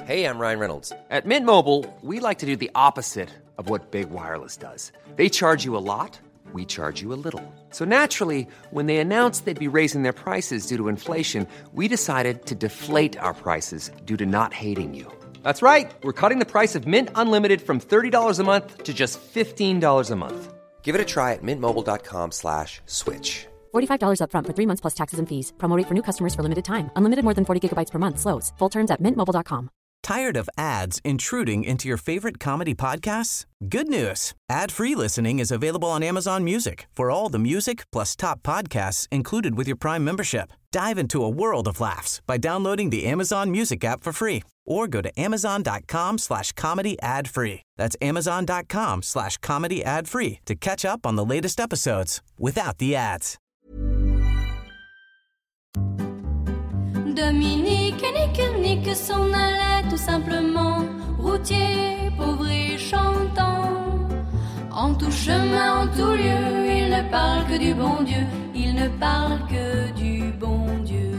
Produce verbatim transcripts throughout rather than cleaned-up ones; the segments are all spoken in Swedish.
Hey, I'm Ryan Reynolds. At Mint Mobile, we like to do the opposite of what Big Wireless does. They charge you a lot, we charge you a little. So naturally, when they announced they'd be raising their prices due to inflation, we decided to deflate our prices due to not hating you. That's right. We're cutting the price of Mint Unlimited from thirty dollars a month to just fifteen dollars a month. Give it a try at mintmobile.com slash switch. forty-five dollars up front for three months plus taxes and fees. Promo rate for new customers for limited time. Unlimited more than forty gigabytes per month slows. Full terms at mint mobile dot com. Tired of ads intruding into your favorite comedy podcasts? Good news. Ad-free listening is available on Amazon Music for all the music plus top podcasts included with your Prime membership. Dive into a world of laughs by downloading the Amazon Music app for free or go to amazon.com slash comedy ad free. That's amazon.com slash comedy ad free to catch up on the latest episodes without the ads. Dominique nique, nique s'en allait tout simplement, routier, pauvre et chantant. En tout chemin, en tout lieu, il ne parle que du bon Dieu, il ne parle que du bon Dieu.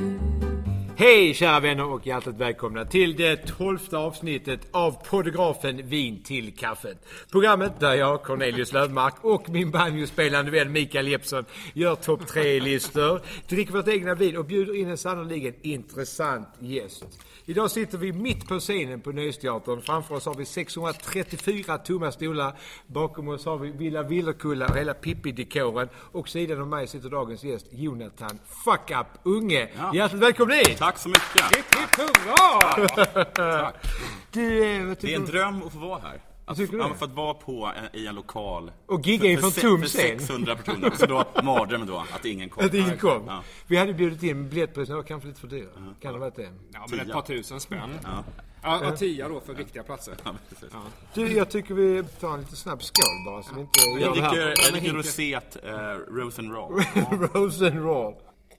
Hej kära vänner och hjärtligt välkomna till det tolfte avsnittet av podcasten Vin till kaffet. Programmet där jag, Cornelius Lövmark och min banjospelande vän Mikael Jeppsson gör topp tre-listor, dricker vårt egna vin och bjuder in en sannoliken intressant gäst. Idag sitter vi mitt på scenen på Nöjesteatern. Framför oss har vi sexhundratrettiofyra tomma stolar. Bakom oss har vi Villa Villerkulla och hela Pippi-dekoren. Och sidan av mig sitter dagens gäst Jonathan Fuck Up Unge. Ja. Hjärtligt välkommen hit! Tack så mycket! Hipp, hipp, hurra! Tack! Du, eh, det är en dröm att få vara här. Alltså, ja, för att vara på en, i en lokal och gigga inför tom för scen sexhundra personer. Så då mardrömmen då att ingen kom. Att ingen kom. Ja. Vi hade bjudit in biljettpriserna var kanske lite för dyra. Uh-huh. Kan det vara det? Ja, men ett par tusen spänn. Ja. Ja, och tia då för riktiga platser. Ja, ja. Du, jag tycker vi tar en lite snabb skål bara så vi inte jag gör det här. Jag dricker rosét, uh, Rose and Roll. Rose and Roll.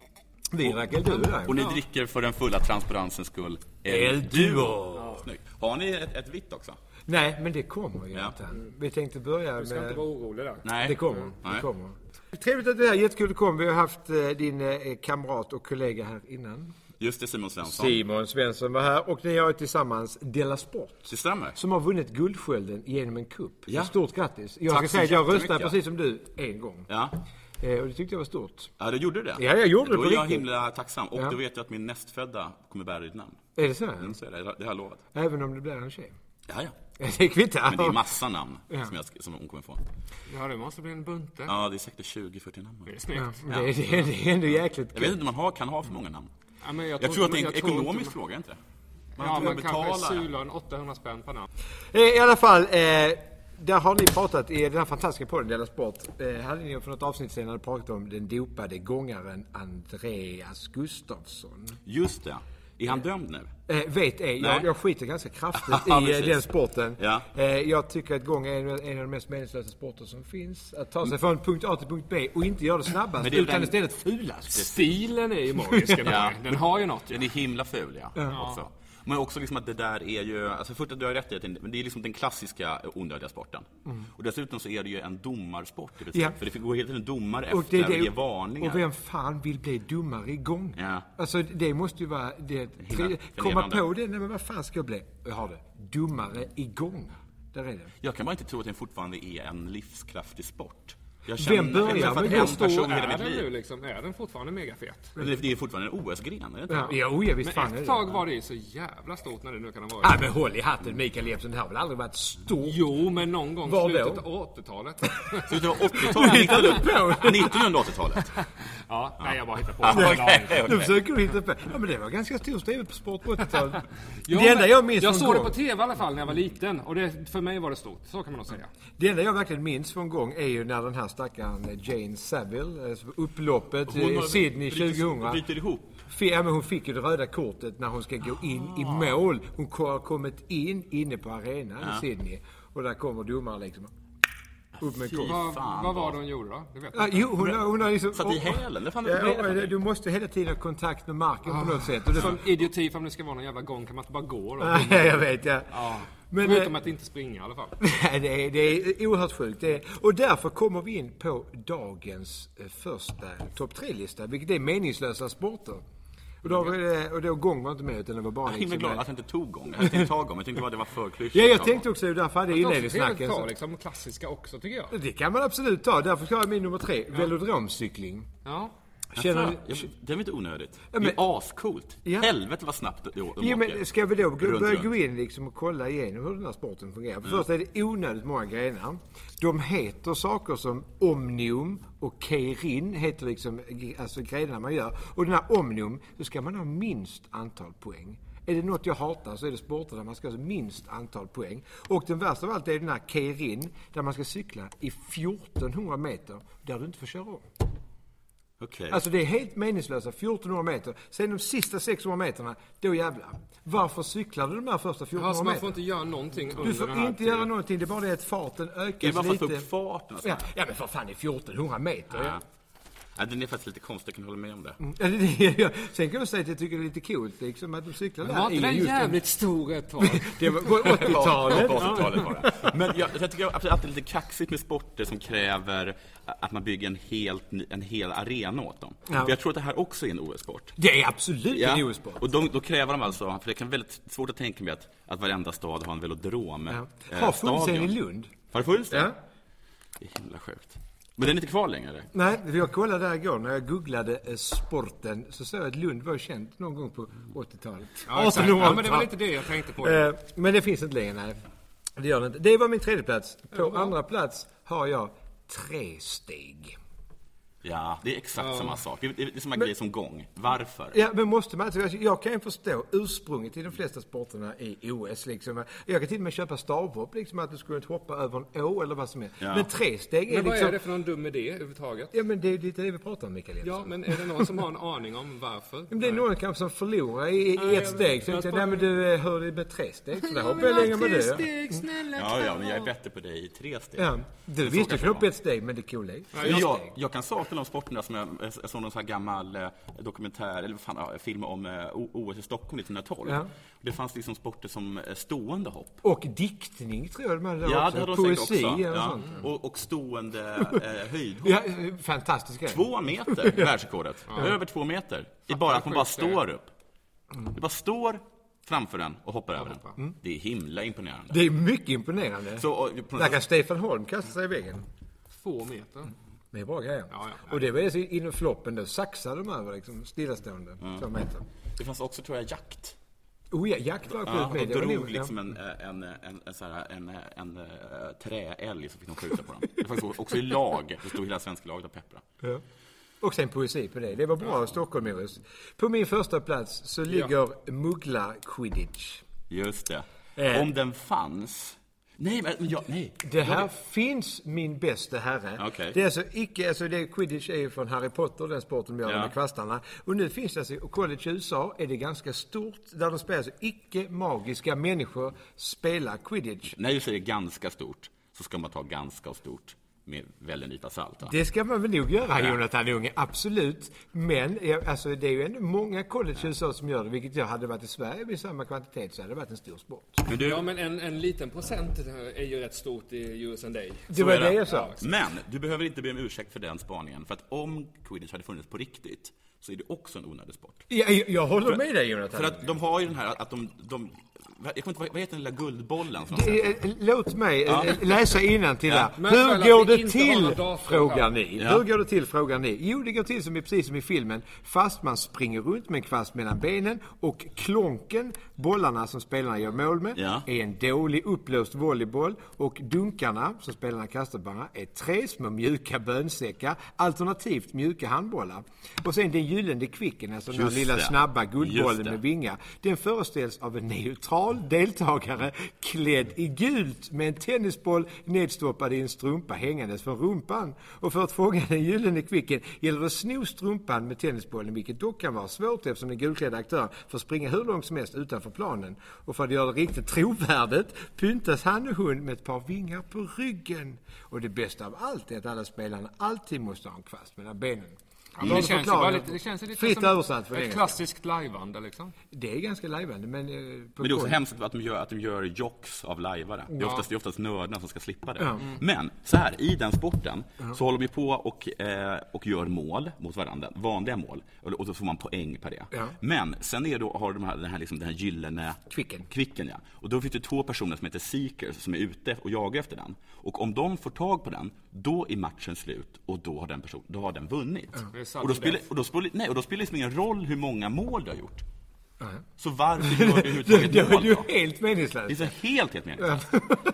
Vi rackar du där. Och ni dricker för den fulla transparensens skull El Duo. Ja. Har ni ett, ett vitt också? Nej, men det kommer ju ja. inte. Vi tänkte börja med... Du ska inte vara orolig där. Nej. Det kommer, Nej. det kommer. Trevligt att du är här, jättekul att du kom. Vi har haft eh, din eh, kamrat och kollega här innan. Just det, Simon Svensson. Simon Svensson var här och ni har tillsammans Della Sport. Det stämmer. Som har vunnit guldskölden genom en kupp. Ja. Stort grattis. Jag Tack ska säga att jag röstade mycket. precis som du en gång. Ja. Eh, och det tyckte jag var stort. Ja, du gjorde det? Ja, jag gjorde det då på är jag riktigt. himla tacksam. Och ja. då vet jag att min nästfödda kommer bära ditt namn. Är det så? Mm, så är det. Det har jag lovat. Även om det blir en tjej? Ja, ja. Det kvittar. Men det är massa namn ja. som, jag, som hon kommer få. Ja, det måste bli en bunte. Ja, det är säkert tjugo fyrtio namn. Det är snyggt. Ja, det, är, det, är, det är ändå jäkligt Jag vet inte om man har, kan ha för många namn. Ja, men jag, jag tror, tror att det är en jag ekonomisk man... fråga, inte? Man ja, men kanske sulön åttahundra spänn per namn. I alla fall, eh, där har ni pratat i den här fantastiska podden Della Sport. Eh, hade ni för något avsnitt senare pratat om den dopade gångaren Andreas Gustafsson. Just det. Är han dömd nu? Eh, vet ej, jag, jag skiter ganska kraftigt ja, i eh, den sporten. Ja. Eh, jag tycker att gång är en, en av de mest meningslösa sporter som finns. Att ta sig från punkt A till punkt B och inte göra det snabbast, det utan den... istället fulast. Stilen är ju magisk. ja. Den har ju något. Den är himla ful, ja. ja. Också. Men också liksom att det där är ju, alltså först att du har rätt i att det är liksom den klassiska onödiga sporten. Mm. Och dessutom så är det ju en domarsport, det vill säga, ja. För det går helt en domare och efter det, det, ge varningar. Och vem fan vill bli domare igång? Ja. Alltså det måste ju vara, det, Hela, komma på det, nej men vad fan ska jag bli? Jag har det, domare igång. Där är det. Jag kan bara inte tro att den fortfarande är en livskraftig sport. Jag Vem börjar med en person hela mitt liv? Liksom, är den fortfarande megafet? Men det är fortfarande en O S-gren, är det inte? Ja, ja, ja visst fan. Men ett tag var det så jävla stort när det nu kan ha varit. Ja, men håll i hatten, Mikael Jeppsson. Det har väl aldrig varit stort? Jo, men någon gång var slutet av åttiotalet. Slutet av åttiotalet? nittonhundraåttiotalet? Ja, nej, jag bara hittar på. Ah, okay, okay. Du försöker hitta på. Ja, men det var ganska stor stil på sport på åttiotalet. Ja, det enda jag minns jag såg gång... det på tv i alla fall när jag var liten. Och det, för mig var det stort, så kan man nog säga. Det enda jag verkligen minns från gång är ju när den här stackaren Jane Saville, upploppet i Sydney tjugohundra. Bryter ihop. Ja, men hon fick ju det röda kortet när hon ska gå in i mål. Hon har kommit in inne på arenan ja. i Sydney. Och där kommer domaren liksom upp med kort. Vad, vad var det hon gjorde då? Det vet ah, jo, hon, hon har liksom... Satt i hälen? Det fan ja, ja, du måste hela tiden ha kontakt med marken ah. på något sätt. Och det... Som idioti, för om det ska vara någon jävla gång kan man inte bara gå då. Ja, jag vet, ja. ja. Men förutom att inte springa i alla fall. Nej, det är, det är oerhört sjukt. Det är, och därför kommer vi in på dagens första topp tre-lista, vilket är meningslösa sporter. Och då, och då gång var inte med utan det var bara... Jag är himla glad att jag inte tog gång. Jag tänkte ta gång, jag tänkte bara det var för klyschigt. Ja, jag tänkte också därför hade jag inledningssnacken. Man kan liksom klassiska också, tycker jag. Det kan man absolut ta. Därför ska jag min nummer tre. Ja. Velodromcykling. Ja. Känner ni... jag, det är inte onödigt. Ja, men... Det är ascoolt. Ja. Helvete vad snabbt de åker. Ja, men ska vi då runt, börja runt. gå in liksom och kolla igenom hur den här sporten fungerar? För ja. Först är det onödigt många grenar. De heter saker som Omnium och Keirin heter liksom alltså grejerna man gör. Och den här Omnium, så ska man ha minst antal poäng. Är det något jag hatar så är det sporter där man ska ha minst antal poäng. Och den värsta av allt är den här Keirin där man ska cykla i fjortonhundra meter där du inte får köra om. Okay. Alltså det är helt meningslösa fjortonhundra meter. Sen de sista sexhundra meterna, då jävlar. Varför cyklar du de här första fjortonhundra alltså, meter? Man får inte göra någonting under Du får den här inte göra någonting, det är bara det att farten ökar lite. Det är bara för att få upp farten. Ja, ja, men för fan, det är fjortonhundra meter. Ja. Ja. Ja, den är faktiskt lite konstig, jag kan hålla med om det. Mm. Ja, det, ja. Sen kan jag säga att jag tycker det är lite coolt liksom, att de cyklar där. Var inte den jävligt stor ett tag? Det var på åttiotalet. Ja, åttiotalet var det. Men jag, jag tycker att det är lite kaxigt med sporter som kräver att man bygger en, helt, en hel arena åt dem. Ja. För jag tror att det här också är en O S-sport. Det är absolut ja. en O S-sport. Och de, då kräver de alltså, för det kan väldigt svårt att tänka mig att, att varenda stad har en velodrom. Ja. Eh, har funnits en i Lund. Har det funnits det? Ja. Det är himla sjukt. Men den är inte kvar längre, eller? Nej, jag kollade där igår när jag googlade eh, sporten så såg jag att Lund var känt någon gång på åttiotalet. Ja, exakt. Ja, men det var lite det jag tänkte på. Eh, men det finns inte längre, nej. Det gör det inte. Det var min tredje plats. På ja. andra plats har jag tre steg. Ja, det är exakt ja. samma sak. Det är, det är samma men, grej som gång. Varför? Ja, men måste man... Alltså, jag kan ju förstå ursprunget i de flesta sporterna i O S. Liksom. Jag kan till och med köpa stavhopp, liksom, att du skulle inte hoppa över en å eller vad som är. Ja. Men tre steg är men vad liksom... är det för någon dum idé överhuvudtaget? Ja, men det är lite det vi pratar om, Mikael. Ja, men är det någon som har en aning om varför? Men det är någon kanske som förlorar i, i nej, ett steg. Så jag tänkte, nej men du hör det med tre steg. Så där hoppar jag längre med det. Steg, snälla, ja, ja, men jag är bättre på det i tre steg. Ja, du visste knappt ett steg, men det är cool. Ja, jag, jag, jag kan sakna de sporterna som jag, jag såg någon sån här gammal eh, dokumentär, eller fan, ja, film om eh, O S i Stockholm nittonhundratolv. Ja. Det fanns liksom sporter som eh, stående hopp. Och diktning tror jag de ja, också. Det hade poesi också. och Ja. sånt. Och, och stående eh, höjdhopp. Ja, fantastiskt grej. Två meter i världsrekordet. Ja. Över två meter. Det är bara att man bara står upp. Mm. Det bara står framför den och hoppar över den. Mm. Det är himla imponerande. Det är mycket imponerande. Så, och, där kan Stefan Holm kasta sig i väggen. Två meter. Mm. Det är bra grejer. Ja, ja, ja. Och det var så inom floppen då saxade de över liksom stillastående. Mm. Två meter. Det fanns också, tror jag, jakt. Oh ja, jakt var ja, med. Och drog liksom en, en, en, en, så här, en, en, en träälg så fick de skjuta på dem. Det fanns också i lag. Det stod hela svenska laget och peppra. Ja. Och sen poesi på det. Det var bra ja. Stockholm O S. På min första plats så ligger ja. Muggla Quidditch. Just det. Eh. Om den fanns... Nej, men jag, nej. Det här jag... finns min bästa herre. Okay. Det är alltså icke, alltså det Quidditch är ju från Harry Potter, den sporten de gör ja. med kvastarna. Och nu finns det alltså, och college i U S A är det ganska stort, där de spelar, alltså icke magiska människor spelar Quidditch. När jag säger ganska stort, så ska man ta ganska stort med väldigt nypa salt. Va? Det ska man väl nog göra, ja. Jonathan Unge, absolut. Men alltså, det är ju ändå många college i U S A som gör det, vilket jag hade varit i Sverige med samma kvantitet så hade det varit en stor sport. Men du... Ja, men en, en liten procent är ju rätt stort i U S A. Det var det jag sa. Ja, men du behöver inte be om ursäkt för den spaningen, för att om Quidditch hade funnits på riktigt så är det också en onödig sport. Ja, jag, jag håller för, med dig, Jonathan. För att de har ju den här att de... de jag kommer inte, vad heter den lilla guldbollen? Som det, låt mig ja. läsa innantill ja. Hur går det till, frågar ni? Ja. Hur går det till, frågar ni? Jo, det går till som är precis som i filmen. Fast man springer runt med en kvast mellan benen och klonken, bollarna som spelarna gör mål med, ja. är en dålig upplöst volleyboll och dunkarna som spelarna kastar bara är tre små mjuka bönsäckar, alternativt mjuka handbollar. Och sen den gyllene kvicken, alltså den lilla snabba guldbollen med vingar, den föreställs av en neutral deltagare klädd i gult med en tennisboll nedstoppad i en strumpa hängandes från rumpan. Och för att fånga den gyllene kvicken gäller det att sno strumpan med tennisbollen, vilket dock kan vara svårt eftersom den gulklädda aktören får springa hur långt som helst utanför planen. Och för att göra det riktigt trovärdigt pyntas han och hon med ett par vingar på ryggen. Och det bästa av allt är att alla spelarna alltid måste ha en kvast mellan benen. Ja, det, känns bara lite, det känns lite fritt översatt för ett klassiskt liveande liksom. Det är ganska liveande, men... Eh, men det är också hemskt att de gör, att de gör jocks av lajvare. Ja. Det är oftast, det är oftast nördarna som ska slippa det. Ja. Mm. Men så här, i den sporten ja. så håller vi på och, eh, och gör mål mot varandra. Vanliga mål. Och, och då får man poäng per det. Ja. Men sen är då, har de här, den här, liksom, den här gyllene... Kvicken. Kvicken, ja. Och då finns det två personer som heter Seekers som är ute och jagar efter den. Och om de får tag på den, då är matchen slut. Och då har den, person, då har den vunnit. Ja. Och då spelar, och då spelar, nej, och då spelar det liksom ingen roll hur många mål du har gjort. Uh-huh. Så varför gör du hur det mål då? Det är helt meningslöst. Det är så helt, helt meningslöst.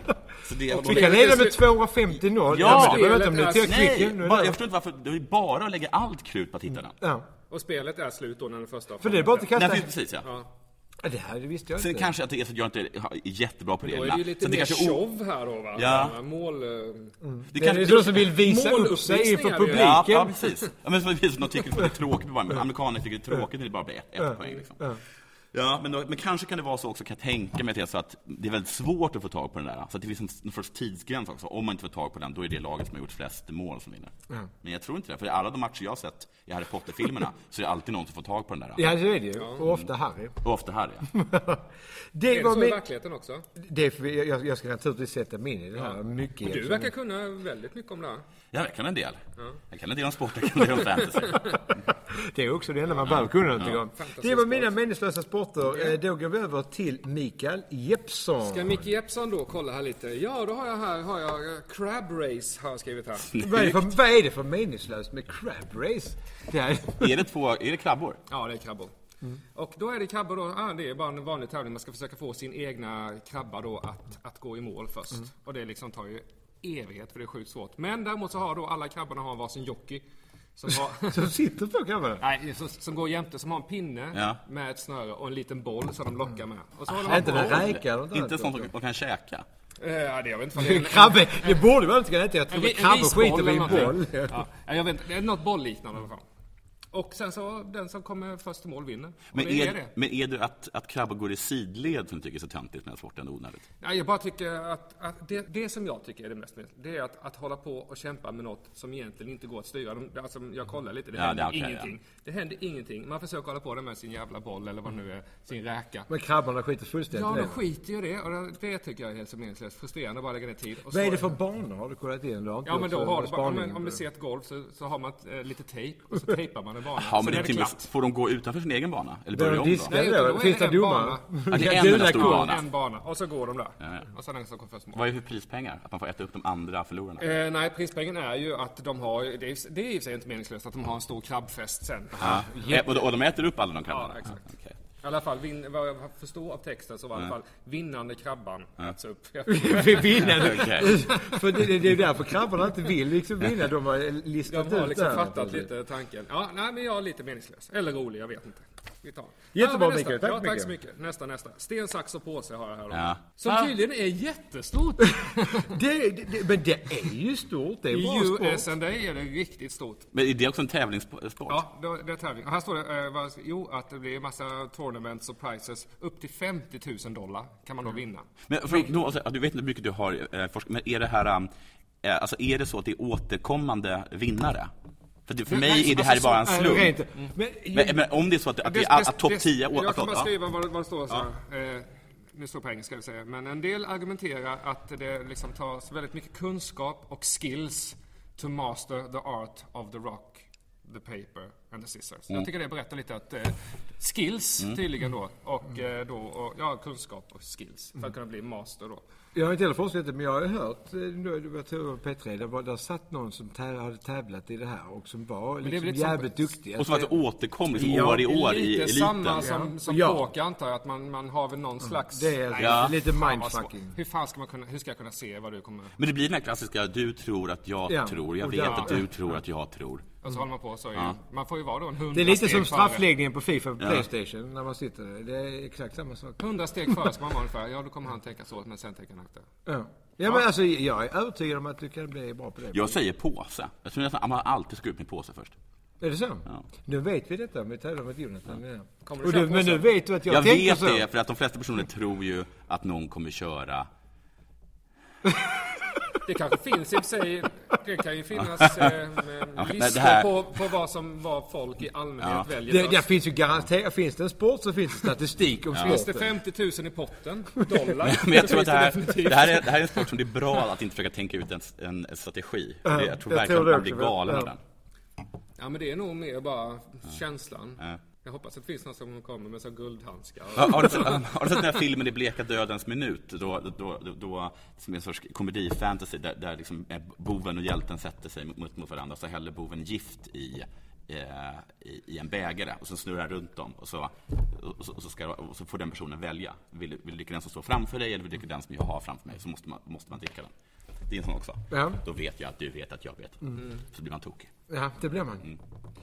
Så det, och vi kan leda med tvåhundrafemtio noll. Ja, ja det inte till nej, bara, jag förstår inte varför. Det är bara att lägga allt krut på att hitta den. Ja. Och spelet är slut då när den första... För det är bara att kasta... Nej, precis, ja. ja. Ja, det här det visste jag Sen inte. kanske att det är så att jag inte är jättebra på det. Då är det ju lite så det mer kanske show här då, va? Ja. Mål... Mm. Det, det kanske är så som vill visa upp sig inför publiken. Ja, ja, precis. Ja, men så vis någon tycker det är tråkigt. Men amerikaner tycker det är tråkigt när det bara blir ett, ett ja. poäng. Liksom. Ja. Ja, men, då, men kanske kan det vara så också, kan jag tänka mig till så att det är väldigt svårt att få tag på den där. Så att det finns en först tidsgräns också. Om man inte får tag på den, då är det laget som har gjort flest mål som vinner. Mm. Men jag tror inte det, för i alla de matcher jag har sett i Harry Potter-filmerna så är det alltid någon som får tag på den där. Ja, det är det ju. Och ofta Harry. Och ofta Harry, ja. det är var så min... i verkligheten också. Det är för, jag, jag ska naturligtvis sätta mig in i det här. Ja. Mycket. Men du verkar kunna väldigt mycket om det här. Ja, jag kan en del. Ja. Jag kan en del om sport, jag kan en del om fantasy. Det är också det enda man behöver kunna någonting om. Det var mina meningslösa sporter. Då går vi över till Mikael Jeppsson. Ska Micke Jeppsson då kolla här lite? Ja, då har jag här har jag Crab Race har jag skrivit här. Vad är det för, vad är det för meningslöst med Crab Race? Det är... är det två, är det krabbor? Ja, det är krabbor. Mm. Och då är det krabbor då, ah, det är bara en vanlig tävling. Man ska försöka få sin egna krabba då att, att gå i mål först. Mm. Och det liksom tar ju evighet för det är sjukt svårt. Men däremot så har då alla krabborna har varsin jockey. Som, har, som sitter på krabborna? Nej, som, som går jämte, som har en pinne ja. med ett snöre och en liten boll som de lockar med. Och så ah, har de inte den räkar? Inte sånt som man kan käka. Uh, ja, det jag vet inte. Krabbe, det borde väl inte äta. Jag tror att krabbe skiter i en boll. Ja, jag vet inte, det är något bollliknande i alla fall. Och sen så, den som kommer först till mål vinner. Men är, är det. men är det att, att krabbor går i sidled som tycker är så töntigt med sporten onödigt? Ja, jag bara tycker att, att det, det som jag tycker är det mest det är att, att hålla på och kämpa med något som egentligen inte går att styra. Alltså, jag kollar lite, det ja, händer det okay, ingenting. Ja. Det händer ingenting. Man försöker hålla på det med sin jävla boll eller vad nu är, sin räka. Men krabborna skiter fullständigt. Ja, de skiter ju det. Och det, det tycker jag är helt så meningslöst. Frustrerande att bara lägga ner tid. Och vad är det för banor? Har du kollat in då? Ja, men då har du bara, om, om du ser ett golf så, så har man ett, äh, lite tejp och så tejpar man en bana. Ja, men det är får de gå utanför sin egen bana? Eller börjar de om då? Nej, då finns det domare. Ja, det är en stor bana. En bana. Och så går de där. Ja, ja. Och så den som kommer först mål. Vad är det för prispengar? Att man får äta upp de andra förlorarna? Eh, nej, prispengen är ju att de har... Det är, det är i sig inte meningslöst att de har en stor krabbfest sen. Ja. Ja. Och, och de äter upp alla de krabbarna? Ja, exakt. Okay. I alla fall, vin, vad jag förstår av texten så var i alla fall vinnande krabban äts upp. Vinnande? Okay. För det, det är därför krabbarna inte vill liksom vinna. De har listat de har liksom ut fattat lite tanken. Ja, nej, men jag är lite meningslös. Eller rolig, jag vet inte. Vi tar. Jättebra, ja, Mikael. Tack, ja, tack mycket. så mycket. Nästa, nästa. Sten, sax och påse har jag här. Ja. Som ah. tydligen är jättestort. det, det, men det är ju stort. Det är I bra U S A är det riktigt stort. Men är det också en tävlingssport? Ja, det är tävling. Här står det eh, vad, jo, att det blir en massa tournaments och prices. Upp till femtio tusen dollar kan man då vinna. Men för, då, alltså, du vet inte hur mycket du har eh, forskat, men är det här... Eh, alltså är det så att det är återkommande vinnare? För, det, för mig nej, är det här alltså, bara en slump. Äh, mm. men, men, men om det är så att, att det, det är att topp tio... Jag kan bara skriva vad, vad det står så ja. eh, nu står på engelska vill säga. Men en del argumenterar att det liksom tas väldigt mycket kunskap och skills to master the art of the rock, the paper and the scissors. Mm. Jag tycker det berättar lite att eh, skills mm. tydligen då och, eh, då, och ja, kunskap och skills för att kunna bli master då. Jag har inte heller forskat men jag har hört, jag tror det var P tre, där var där satt någon som täv, hade tävlat i det här och som var liksom jävligt som, duktig. Och som att det återkom liksom ja, år i år i eliten. Samma som, som ja. poker antar jag, att man, man har väl någon slags... Det är nej, ja. lite mindfucking. Hur fan ska man kunna, hur ska jag kunna se vad du kommer... Men det blir den här klassiska, du tror att jag ja. tror, jag vet ja. att du tror att jag tror. Och så håller man på så. Ja. Man får ju vara då en hundra. Det är lite som straffläggningen på FIFA på ja. PlayStation när man sitter där. Det är exakt samma sak. hundra steg före ska man vara ungefär. Ja, då kommer han tänka så, men sen tänker han efter. Ja. Ja, ja, men alltså jag är övertygad om att du kan bli bra på det. Jag säger påse. Jag tror att man alltid ska upp med påse först. Är det så? Ja. Nu vet vi detta med tävlar med Jonathan. Ja. Och du, men nu vet du att jag, jag tänker vet så. Jag vet det, för att de flesta personer tror ju att någon kommer köra... Det Det kanske finns i och för sig, det kan ju finnas eh, ja, listor här... på, på vad som vad folk i allmänhet ja. väljer. Det, det finns ju garanterat, finns det en sport så finns det statistik om ja. sporten. Finns det femtio tusen i potten, dollar? Men jag tror att det här, det, här är, det här är en sport som det är bra att inte försöka tänka ut en, en, en strategi. Ja, det, jag tror jag verkligen att man blir galen av ja. den. Ja, men det är nog mer bara ja. känslan. Ja. Jag hoppas att det finns någon som kommer med så guldhandskar. Ja, har, du sett, har du sett den här filmen I bleka dödens minut? Då, då, då, då, som är en sorts komedi-fantasy där, där liksom boven och hjälten sätter sig mot, mot varandra. Så häller boven gift i, i, i en bägare och så snurrar runt dem. Och så, och så, och så, ska, och så får den personen välja. Vill, vill du dricka den som står framför dig eller vill du dricka den som jag har framför mig? Så måste man, måste man dricka den. Det är en sån också. Ja. Då vet jag att du vet att jag vet. Mm. Så blir man tokig. Ja, det blir man. Mm.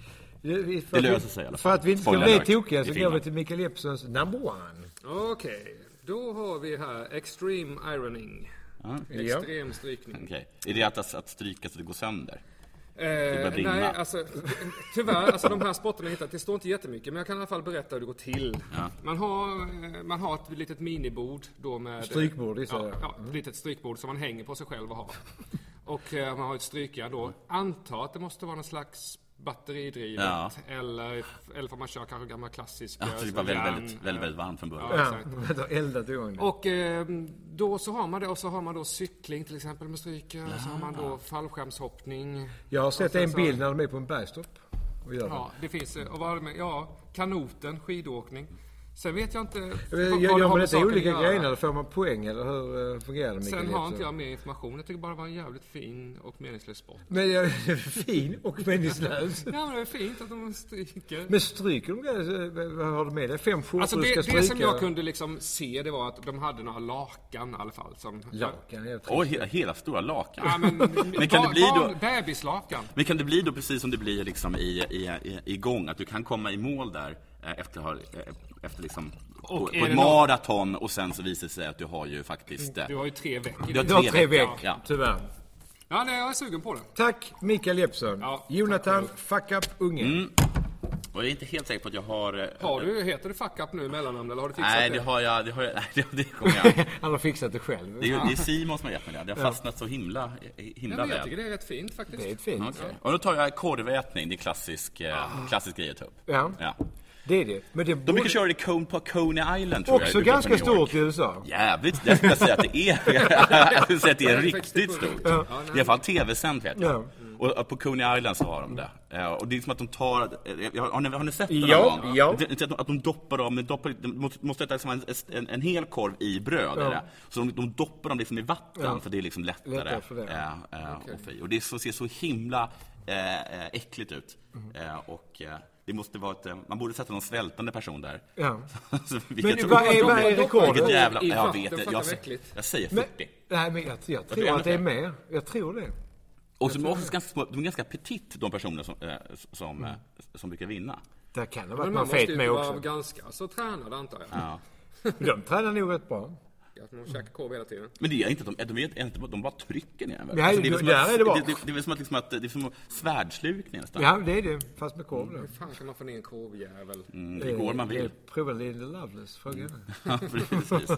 Det, det löser sig i alla fall. För att vi inte ska bli tokiga så går vi till Mikael Jeppssons number one. Okej, okay. Då har vi här extreme ironing. Ja. Extrem strykning. Okay. Är det att, att stryka så det går sönder? Eh, nej, alltså tyvärr, alltså de här sporterna hittat, det står inte jättemycket, men jag kan i alla fall berätta hur det går till. Ja. Man har man har ett litet minibord då med strykbord, ja, ja, ett litet strykbord som man hänger på sig själv och har. Och eh, man har ett strykjärn då. Anta att det måste vara någon slags batteridrivet ja. eller eller får man köra kanske gamla klassiska. Ja, det var väldigt väldigt, väldigt väldigt varmt från början. Ja, ja eldat igång. Och eh, då så har man det och så har man då cykling till exempel med stryker och så har man då fallskärmshoppning. Jag har sett en bild när de är på en bergstopp och gör ja, det. det finns och vad med ja, kanoten, skidåkning. Sen vet jag inte vad, jag, vad gör man inte olika grejer, får man poäng eller hur uh, fungerar det? Sen har inte jag mer information. Jag tycker bara det var en jävligt fin och meningslös sport. Men jag är fin och meningslös. Ja, men det är fint att de stryker. Men stryker de där, vad har de med det? Fem skjortor alltså det, ska stryka. Det som jag kunde liksom se det var att de hade några lakan i alla fall. Som, lakan? Oj, hela, hela stora lakan. Ja, men, men kan det bli då bebislakan? Men kan det bli då precis som det blir liksom i, i, i, igång? Att du kan komma i mål där efter har efter liksom på, på ett maraton och sen så visar det sig att du har ju faktiskt du har ju tre veckor. Du har tre, tre veckor, ja. Tyvärr. Ja, nej, jag är sugen på det. Tack Mikael Jeppsson. Ja, Jonathan Fuck Up Unge. Mm. Och jag är inte helt säker på att jag har... Har du, heter det Fuck Up nu mellannamn eller har du fixat nej, det? Nej, det har jag, det har jag, nej, det, det kommer jag. Han har fixat det själv. Det är, det är Simon som har gett mig det. Det har fastnat så himla, himla ja, väl. Jag tycker det är rätt fint faktiskt. Det är fint. Okay. Och då tar jag korvätning, det är klassisk, ah. klassisk grej att ta upp. Ja. Ja. Det är det. Men det de borde... brukar köra det Cone på Coney Island tror också jag. Också ganska stort i U S A. Jävligt, jag skulle säga att det är. Jag skulle säga att det är riktigt stort. Ja. I alla fall tv-sänd vet jag. Ja. Och på Coney Island så har de det. Och det är som att de tar... Har ni, har ni sett det ja, någon ja. gång? Att de doppar dem, de, doppar, de måste äta liksom en, en, en hel korv i bröd. Ja. Så de, de doppar dem liksom i vatten ja. för det är liksom lättare. lättare för det. Äh, äh, okay. och, fri. Och det så, ser så himla äh, äckligt ut. Mm. Äh, och... Äh, det måste vara ett, man borde sätta någon svältande person där. Ja. Så, men vad är, vad är rekordet? Jävla, jag vet det. Jag, jag säger fyrtio. Men, nej, men jag, jag tror att det är mer. Jag tror det. Och så är också ganska, de är ganska petit, de personer som, äh, som, äh, som brukar vinna. Det kan det vara att man fet med också. Men ganska så tränade antar jag. Ja. De tränar nog rätt bra. Att man käkar korv hela tiden. Men det är inte att de, de, vet, inte, de bara trycker ner den. Nej, alltså, det, är det, att, är det, bara. Det, det, det är som att, liksom att det är som svärdslukning nästan. Ja, det är det. Fast med korv. Mm. Hur fan kan man få ner en korvjävel? Mm, det går man vill. Prova Linda Loveless. Fråga mm. Ja, precis.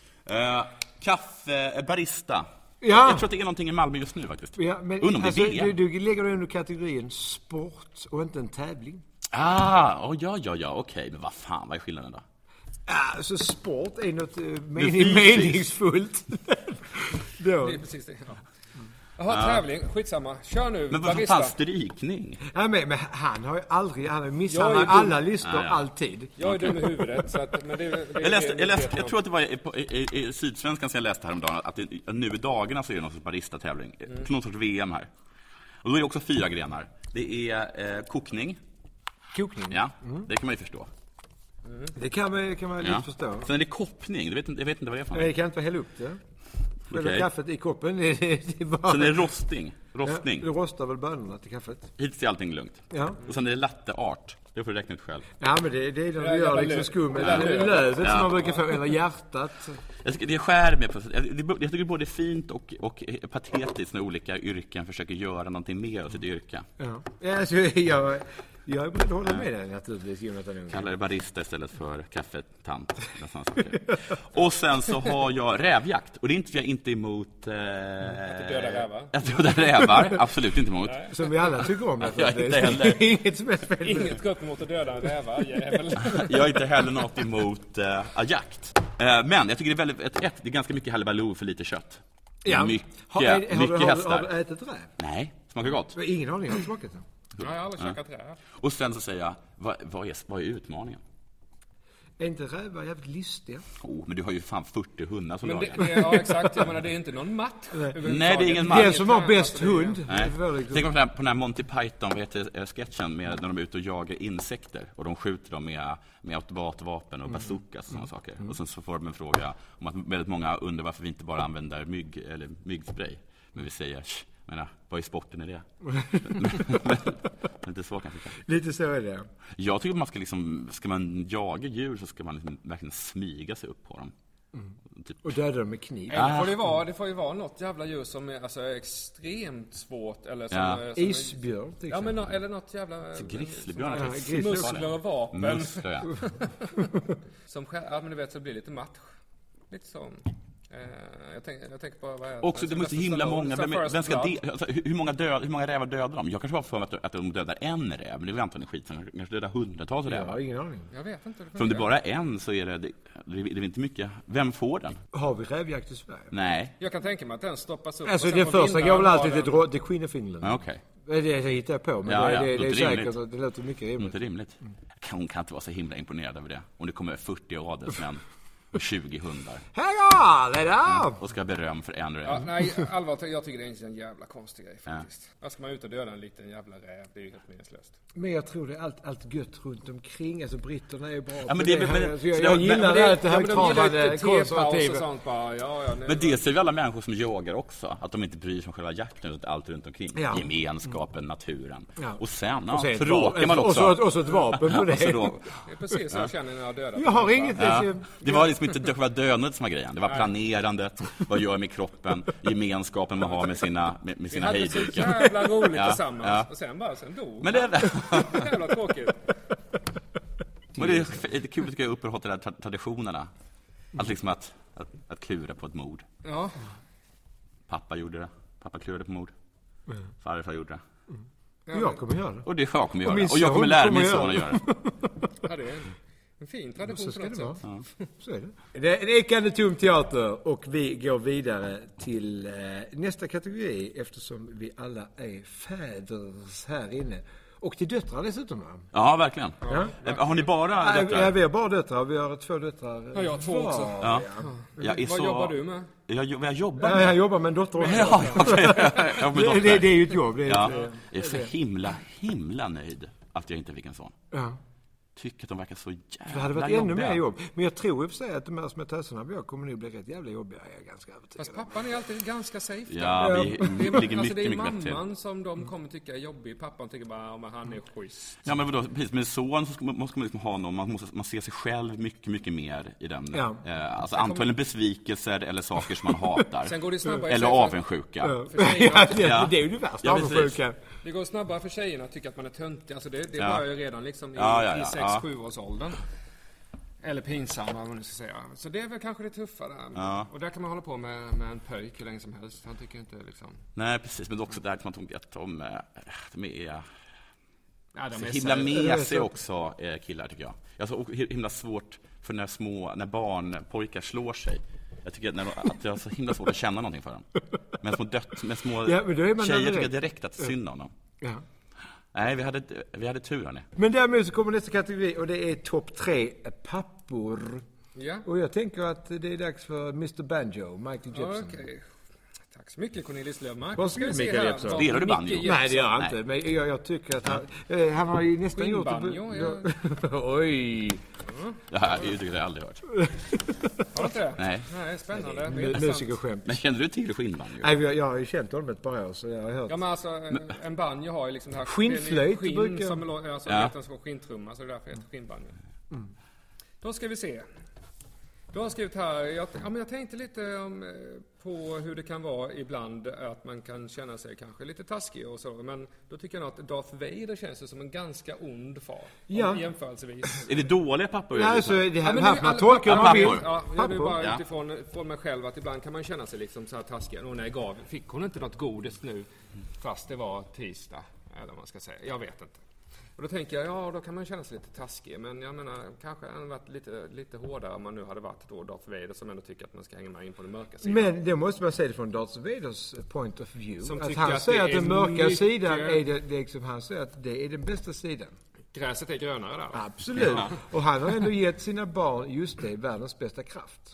uh, kaffe, barista. Ja. Jag tror att det är någonting i Malmö just nu faktiskt. Ja, men Undom alltså, det är du, du lägger under kategorin sport och inte en tävling. Ah, oh, ja, ja, ja, okej. Okay. Men vad fan, vad är skillnaden då? Alltså sport är något uh, mening, meningsfullt. Det är precis det. Ja. Jaha, ja. Tävling, skitsamma. Kör nu, men vad fan strykning? Ja, men, men han har ju aldrig, han har missat alla listor, ja, ja. alltid. Jag är dum i huvudet. Så att, men det, det, jag, läste, jag, läste, jag tror att det var i, i, i, i Sydsvenskan som jag läste häromdagen att det, nu i dagarna så är det någon sorts barista-tävling. Mm. Någon sorts V M här. Och då är det också fyra grenar. Det är eh, kokning. Kokning? Ja, mm. det kan man ju förstå. Mm. Det kan man, kan man ja. lite förstå. Sen är det koppning, jag vet, jag vet inte vad det är för något. Nej, jag kan inte hälla upp det. Okay. Kaffet i koppen. Det, det är bara... Sen är det rosting. Rostning. Ja, du rostar väl bönorna till kaffet. Hittills är allting lugnt. Ja. Och sen är det latte art. Det får du räkna ut själv. Ja, men det, det är det du gör liksom skummet. Ja. Lövet ja. som man brukar få, eller hjärtat. Jag tycker, det skär med på, jag, jag tycker både fint och, och patetiskt när olika yrken försöker göra någonting mer av sitt yrke. Ja, ja alltså, jag... Jag är beredd att hålla med dig naturligtvis, Jonathan. Kallar det barista istället för kaffetant. Och sen så har jag rävjakt. Och det är inte jag inte emot... Eh, att döda rävar? Att döda rävar, absolut inte emot. Nej. Som vi alla tycker om. Jag är inte heller. Inget som är fel. Inget gott emot att döda rävar. Jag är inte heller något emot eh, jakt. Eh, men jag tycker det är väldigt... Ett, ett, det är ganska mycket hallebaloo för lite kött. Ja. Mycket, har, är, mycket har, hästar. Har du ätit räv? Nej, smakar gott. Ingen aning, har du smakat det? Ja, jag har aldrig käkat räv. Och sen så säger jag, vad, vad, är, vad är utmaningen? Är inte rävar jävligt listiga? Oh, men du har ju fan fyrtio hundar som men lagar. Det, det, ja, exakt. Jag menar, det är inte någon matt. Nej, det är ingen matt. Den som var bäst hund. Nej. Tänk på den här, på den här Monty Python, vad heter sketchen med när de är ute och jagar insekter. Och de skjuter dem med, med automatvapen och bazookas och sådana mm. saker. Mm. Och sen så får de en fråga om att väldigt många undrar varför vi inte bara använder mygg, eller myggspray. Men vi säger, menar, vad är sporten i det? men, men, lite så kanske. Lite så är det. Jag tycker att man ska liksom, ska man jaga djur så ska man liksom verkligen smyga sig upp på dem. Mm. Typ. Och döda dem med kniv. Ja, det, får det, vara, det får ju vara något jävla djur som är alltså, extremt svårt. Eller som, ja. som Isbjörn, till ja, men, eller något jävla... Grizzlybjörn. Ja, grizzly. Muskler och vapen. Muskler, ja. som, ja, men du vet så blir det lite match. Lite så... Uh, jag tänker jag tänk på vad är också det måste himla många vem, vem ska de, alltså, hur många död hur många rävar dödar de? Jag kanske var för att, att de dödar en räv, men det är väl antagligen skit. De kanske dödar hundratals rävar. Jag har ingen aning. Jag vet inte. För om det bara är en så är det, det det är inte mycket. Vem får den? Har vi rävjakt i Sverige? Nej. Jag kan tänka mig att den stoppas upp. Alltså det första går väl alltid till den... The Queen of Finland. Ja, okej. Okay. Det hittar jag på, men ja, ja. det, det, det är rimligt. säkert, det låter mycket rimligt. Inte rimligt. Mm. Hon kan inte vara så himla imponerad över det. Om det kommer fyrtio adelsmän och tjugo hundar. Hej det där! Och ska beröm för en räv. Ja, nej, allvarligt, jag tycker det är en jävla konstig grej faktiskt. Ja. Vad ska man ut och döda en liten jävla räv? Det är ju helt meningslöst. Men jag tror det är allt, allt gött runt omkring. Alltså britterna är bra. Ja, men det, det men, jag, jag, jag gillar det att det här kravade konservativa. Ja, ja, men det ser vi alla människor som jagar också. Att de inte bryr sig om själva jakten utan allt runt omkring. Ja. Gemenskapen, mm. naturen. Ja. Och sen, ja, och sen så råkar man också. Och så, och så ett vapen på det. Det är precis så jag känner när jag dödar. Jag har inget. Ja. Det var liksom inte själva dödandet som var grejen. Det var planerandet. Vad gör jag med kroppen? Gemenskapen man har med sina, med, med sina hejdukar. Vi hade så jävla roligt ja. tillsammans. Ja. Och sen bara, sen dog. Men det är det. Jävla tråkigt. Men det är, det är kul att jag upprätthålla de här traditionerna. Att liksom att, att, att klura på ett mord. Ja. Pappa gjorde det. Pappa klurade på mord. Mm. Farfar gjorde det. Mm. Ja, jag kommer göra det. Och det jag kommer göra det. Och jag kommer lära min son att göra det. Ja, det är en fin tradition på något sätt. Ja. Så är det. Det är en ekande tom teater och vi går vidare till eh, nästa kategori eftersom vi alla är fäders här inne. Och till döttrar dessutom, va? Ja, verkligen. Ja. Har ni bara döttrar? Ja, vi har bara döttrar. Vi har två döttrar. Ja, jag har två också. Ja. Ja. Vad så... jobbar du med? Jag, jag jobbar med. Ja, jag jobbar med en dotter också. Ja, okay. Jag det, det, det är ju ett jobb. Det är, ja. ett, jag är så himla, himla nöjd att jag inte fick en sån. Ja. Tycker att de verkar så jävla det hade varit jobbiga. ännu mer jobb. Men jag tror i och för sig att de här små töserna vi har kommer nu bli rätt jävla jobbiga. Jag är ganska övertygad. Fast pappan är alltid ganska safe. Ja, vi det är, ligger alltså, mycket, det är mycket bättre. mamman som de kommer tycka är jobbig. Pappan tycker bara att han är schysst. Ja, men vadå? Precis, med son så måste man liksom ha någon. Man, måste, man ser sig själv mycket, mycket mer i den. Ja. Eh, alltså antagligen besvikelser eller saker som man hatar. Sen går det snabbare. Eller avundsjuka. Ja. Ja, det, ja. Det är ju det värsta, ja, avundsjuka. Det går snabbare för tjejerna att tycka att man är töntig. Alltså det, det ja. börjar ju redan liksom i, ja, ja, ja. i sex sju års åldern. Eller pinsamma, vad man nu ska säga. Så det är väl kanske det tuffa där. Ja. Och där kan man hålla på med, med en pöjk hur länge som helst. Han tycker inte liksom... Nej, precis. Men också där att man tog att de, de är... Ja, de är himla mesiga också, killar, tycker jag. Alltså, himla svårt för när små, när barn, pojkar slår sig. Jag tycker att, när, att det är så himla svårt att känna någonting för dem. Men små dött, med små ja, tjejer tycker jag direkt att det är synd om dem. Ja. Nej, vi hade, vi hade tur, hörni. Men därmed så kommer nästa kategori och det är topp tre pappor. Ja. Och jag tänker att det är dags för mister Banjo, Michael Jackson. Okej. Okay. Tack så mycket, Cornelis Lövmark. Vad ska vi Mikael Jeppsson? Delar du banjo? Nej, det gör han inte. Men jag, jag tycker att han, eh, han har ju nästan gjort... Skinnbanjo, ja. Oj! Mm. Det här uttrycket har jag aldrig hört. Har du inte det? Nej. Nej, spännande. Musikerskämt. Men känner du till skinnbanjo? Nej, jag, jag har ju känt honom ett par år så jag har hört. Ja, men alltså en, en banjo har ju liksom det här... Skinnflöjt skinn brukar... som alltså, ja. heter en sån skinntrumma, så det är därför heter skinnbanjo. Mm. Då ska vi se. Du har skrivit här, jag, ja, men jag tänkte lite om, på hur det kan vara ibland att man kan känna sig kanske lite taskig och så, men då tycker jag att Darth Vader känns som en ganska ond far, ja. jämförelsevis. Är det dåliga pappor? Ja, alltså, det här, ja, här man tolkar man vill. Ja, jag vill bara ja. utifrån från mig själv att ibland kan man känna sig liksom så här taskig. Och nej, gav, fick hon inte något godis nu fast det var tisdag, eller vad man ska säga, jag vet inte. Och då tänker jag, ja då kan man känna sig lite taskig. Men jag menar, kanske hade varit lite, lite hårdare om man nu hade varit då Darth Vader som ändå tycker att man ska hänga med in på den mörka sidan. Men det måste man säga det från Darth Vaders point of view. Som att tycker han att säger det att den är mörka mycket... sidan är det, det liksom han säger att det är den bästa sidan. Gräset är grönare där. Absolut. Ja. Och han har ändå gett sina barn just det, världens bästa kraft.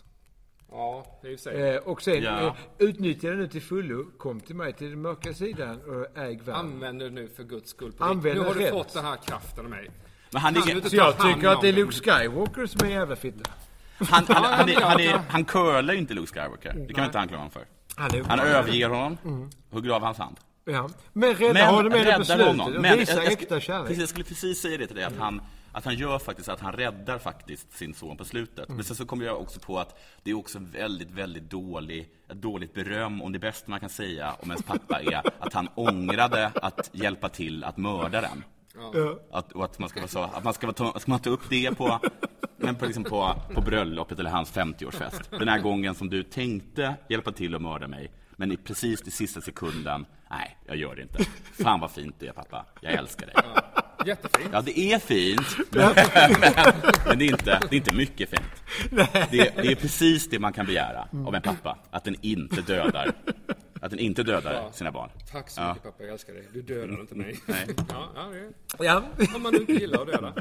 Ja, det är ju säkert. Eh, och sen ja. eh, utnyttja den nu till fullo. Kom till mig till den mörka sidan och äg världen. Använd det nu för Guds skull. På Använd nu har du rätt. fått den här kraften av mig. Men han, Han är, Så jag tycker att det är Luke Skywalker som är jävla fitta. han, han, han, är, han, är, han curlar ju inte Luke Skywalker. Det kan man inte anklaga honom för. Han, är Han överger honom, mm. hugger av hans hand. Ja. Men rädda Men honom med det beslutet honom. och Men visa jag, jag, äkta kärlek. precis, jag skulle precis säga det till dig, att han, att han gör faktiskt, att han räddar faktiskt sin son på slutet. Mm. Men sen så kommer jag också på att det är också väldigt, väldigt dålig, ett dåligt beröm om det bästa man kan säga om ens pappa är att han ångrade att hjälpa till att mörda den. Ja. Att, och att man ska vara så, att man ska, ta, ska man ta upp det på, men på, liksom på, på bröllopet eller hans femtioårsfest. Den här gången som du tänkte hjälpa till att mörda mig, men i precis i sista sekunden, nej, jag gör det inte. Fan vad fint det är, pappa. Jag älskar dig. Ja. Jättefint. Ja, det är fint, men, men, men det, är inte, det är inte mycket fint. Det, det är precis det man kan begära av en pappa, att den inte dödar. Att den inte dödar ja. sina barn. Tack så mycket, ja. pappa, jag älskar dig. Du dödar inte mig. Nej. Ja, ja, det är... Ja. Om man inte gillar att döda.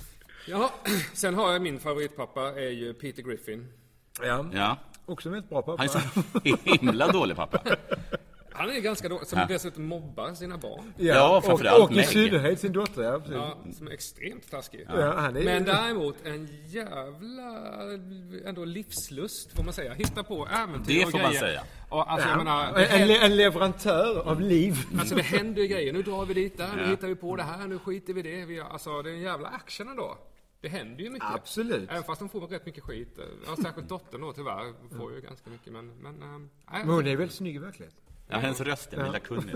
Ja, sen har jag min favoritpappa är ju Peter Griffin. Ja. Ja. Också en väldigt bra pappa. Han är så himla dålig pappa. Han är ganska dålig, som ja. dessutom mobbar sina barn. Ja, ja framförallt och, och i synnerhet sin dotter, ja, precis. Ja, som är extremt taskig. Ja. Ja, han är... Men däremot en jävla ändå livslust, får man säga. Hitta på äventyr det och får grejer. Man säga. Och, alltså, ja. jag menar, en, en leverantör av liv. Alltså det händer ju grejer. Nu drar vi dit där, nu ja. hittar vi på det här, nu skiter vi det. Vi, alltså det är en jävla action ändå. Det händer ju mycket. Absolut. Även fast de får rätt mycket skit. Ja, särskilt dottern då tyvärr får ju ganska mycket. Men, men, äh, men hon är väldigt snygg i verkligheten. Ja, hennes röst är ja. lilla kunnig.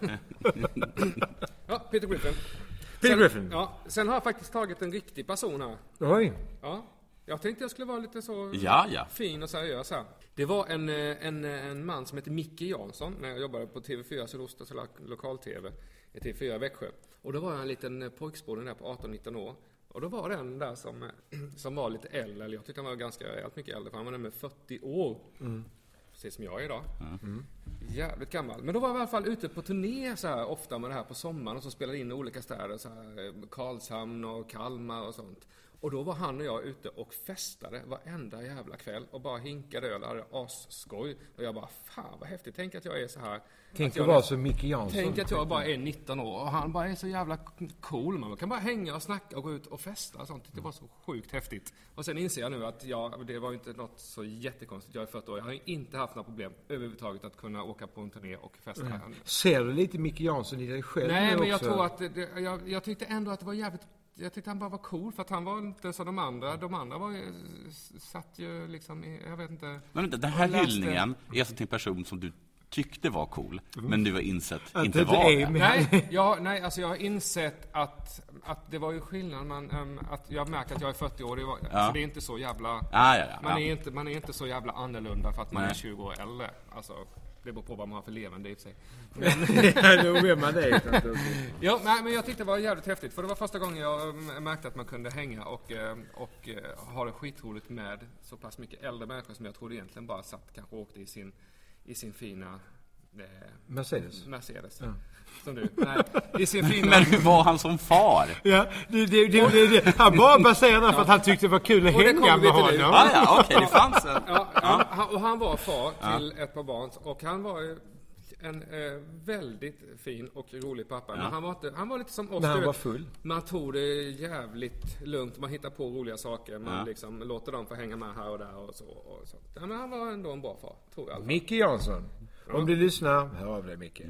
Ja, Peter Griffin. Peter sen, Griffin. Ja, sen har jag faktiskt tagit en riktig person här. Oj. Ja, jag tänkte jag skulle vara lite så ja, ja. fin och seriös här. Det var en, en, en man som heter Micke Jansson när jag jobbade på T V fyra Sydostas lokal-tv i T V fyra Växjö. Och då var jag en liten pojkspåren där på arton nitton år. Och då var det en där som, som var lite äldre, eller jag tyckte han var ganska allt mycket äldre, för han var nämligen fyrtio år. Mm. Precis som jag är idag. Mm. Jävligt gammal. Men då var jag i alla fall ute på turné så här ofta med det här på sommaren och så spelade in i olika städer, så här Karlshamn och Kalmar och sånt. Och då var han och jag ute och festade varenda jävla kväll och bara hinkade öl och hade asskoj. Och jag bara, fan vad häftigt. Tänk att jag är så här. Tänk att vara så Micke Jansson. Tänk att jag bara är nitton år och han bara är så jävla cool. Man kan bara hänga och snacka och gå ut och festa och sånt. Det var så sjukt häftigt. Och sen inser jag nu att jag, det var inte något så jättekonstigt. Jag är fyrtio år. Jag har inte haft några problem överhuvudtaget att kunna åka på en turné och festa. Mm. Ser du lite Micke Jansson i dig själv? Nej, men också? jag tror att det, jag, jag tyckte ändå att det var jävligt. Jag tyckte han bara var cool för att han var inte så de andra. De andra var ju, satt ju liksom i, jag vet inte. Men den här hyllningen är alltså till en person som du tyckte var cool, mm. men du har insett att inte det var det. Nej, jag, nej, alltså jag har insett att, att det var ju skillnad. Man, um, att jag märker att jag är fyrtio år, det, var, ja. så det är inte så jävla... Ah, ja, ja, man, ja. Är inte, man är inte så jävla annorlunda för att man nej. är tjugo år äldre. Alltså, det beror på vad man har för levande i och för sig. Men, då vet man det. Ja, nej, men jag tyckte det var jävligt häftigt. För det var första gången jag märkte att man kunde hänga och, och ha det skitroligt med så pass mycket äldre människor som jag trodde egentligen bara satt, kanske åkte i sin, i sin fina... Eh, Mercedes. Mercedes. Ja. Som du. Nej, i sin fina... Men hur var han som far? Ja, det, det, det, det, det. Han bara baserade för att han tyckte det var kul att och hänga med honom. Ah, ja, okej, okay, det fanns en. Ja, ja. Han, och han var far till ja. ett par barn och han var en eh, väldigt fin och rolig pappa. Ja. Men han var, inte, han var lite som oss. Men han var full. Man tog det jävligt lugnt. Man hittar på roliga saker. Man ja. liksom låter dem få hänga med här och där och så. Och så. Ja, men han var ändå en bra far, tror jag. Micke Jansson. Ja. Om du lyssnar, hör av dig, Micke.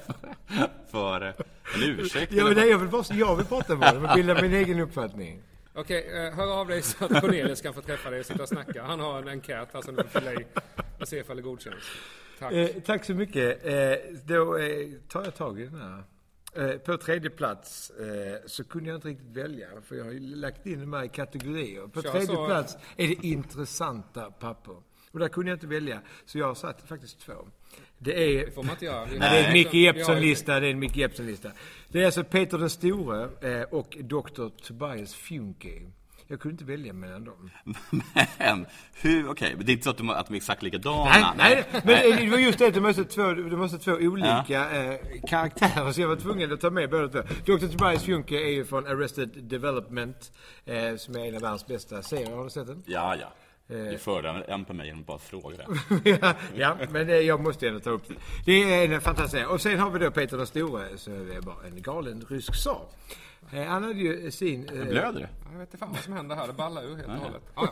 För en ursäkt. Ja, men det, jag, vill bara, jag vill prata med honom och bilda min egen uppfattning. Okej, eh, hör av dig så att Cornelius kan få träffa dig och sitta och snacka. Han har en enkät, alltså nu för dig och se ifall det godkänns. Tack. Eh, tack så mycket. Eh, då eh, tar jag tag i den här. Eh, på tredje plats eh, så kunde jag inte riktigt välja, för jag har ju lagt in de här i kategorier. På Så tredje så... plats är det intressanta pappor. Och där kunde jag inte välja, så jag har satt faktiskt två. Det är, det får man inte göra. det är en Micke Jeppsson-lista, det är en Micke Jeppsson-lista. Det är alltså Peter den store eh, och doktor Tobias Funke. Jag kunde inte välja mellan dem. Men, hur, okej, okay, det är inte så att de, att de är exakt likadana. Nej, nej, nej. Men det var just det att de måste två, de måste två olika ja. eh, karaktärer, så jag var tvungen att ta med båda två. doktor Tobias Funke är ju från Arrested Development, eh, som är en av världens bästa serier. Har du sett den? Ja, ja. Du förde en på mig genom bara fråga det. ja, ja, men det, jag måste ändå ta upp det. Det är en fantastisk. Och sen har vi då Peter den store, så det är bara en galen rysk tsar. Han hade ju sin... Jag blöder det. Jag vet inte fan vad som händer här, det ballar ur helt och hållet. Ah,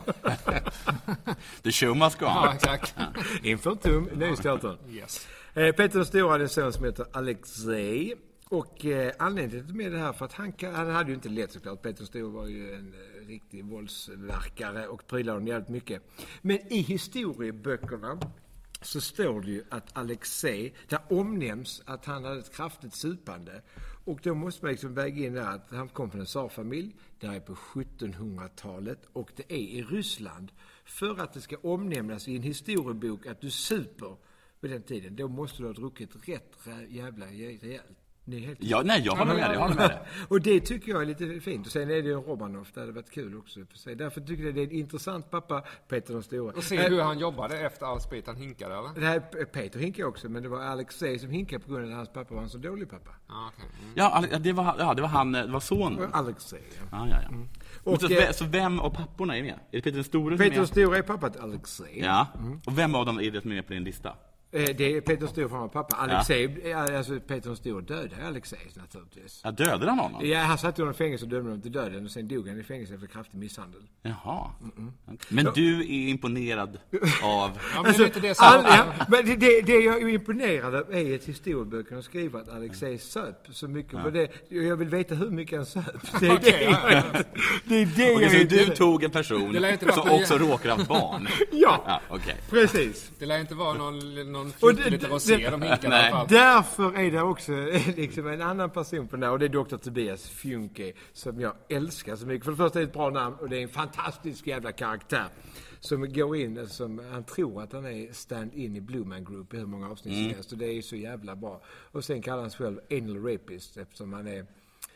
ja. The show must go on. Ja, exakt. Inför tum, nöjstarten. Yes. Peter den store hade en son som heter Alexei. Och eh, anledningen med det här, för att han, han hade ju inte lätt såklart. Peter Stor var ju en eh, riktig våldsverkare och prylade honom jävligt mycket. Men i historieböckerna så står det ju att Alexei, där omnämns att han hade ett kraftigt supande. Och då måste man liksom väga in där att han kom från en tsarfamilj, där är på sjuttonhundratalet, och det är i Ryssland. För att det ska omnämnas i en historiebok att du super på den tiden, då måste du ha druckit rätt jävla rejält. Ja, nej, jag håller med dig, jag håller med dig. Och det tycker jag är lite fint. Och sen är det ju en Romanov, det hade varit kul också för sig. Därför tycker jag det är en intressant pappa, Peter den store. Och se hur han jobbade efter all sprit han hinkade, eller? Det här, Peter hinkade också, men det var Alexei som hinkade på grund av att hans pappa var en så dålig pappa. Ah, okay. mm. Ja, det var, ja, det var han, det var sonen. Alexei, ja. Ah, ja, ja. Mm. Och, så, eh, så vem av papporna är med? Är det Peter den store? Peter den store är pappa till Alexei. Ja, mm. Och vem av dem är det som är med på din lista? Det är Peter Stor från pappa. Alexei, ja. alltså Peter Stor dödade Alexei naturligtvis. Ja, dödade han honom? Ja, han satt i honom i fängelse och dömde honom till döden. Och sen dog han i fängelse efter kraftig misshandel. Jaha. Mm-mm. Men du är imponerad av... Ja, men, inte det, all, ja, men det, det, det jag är imponerad av är ett historieböcker och skriva att Alexei söp så mycket. Ja. Det, jag vill veta hur mycket han söp. Det är okay, det, ja, ja. det, är det okay, jag så du tog en person som också råkar ha barn? Ja, ja okay. Precis. Det lär inte vara någon, någon fjorton lite rosé de hinkar i alla fall. Därför är det också liksom en annan person på den här, och det är doktor Tobias Funke, som jag älskar så mycket. För det första är det ett bra namn och det är en fantastisk jävla karaktär som går in, som han tror att han är stand-in i Blue Man Group i hur många avsnitt som helst, och det är ju så jävla bra. Och sen kallar han sig själv anal rapist eftersom han är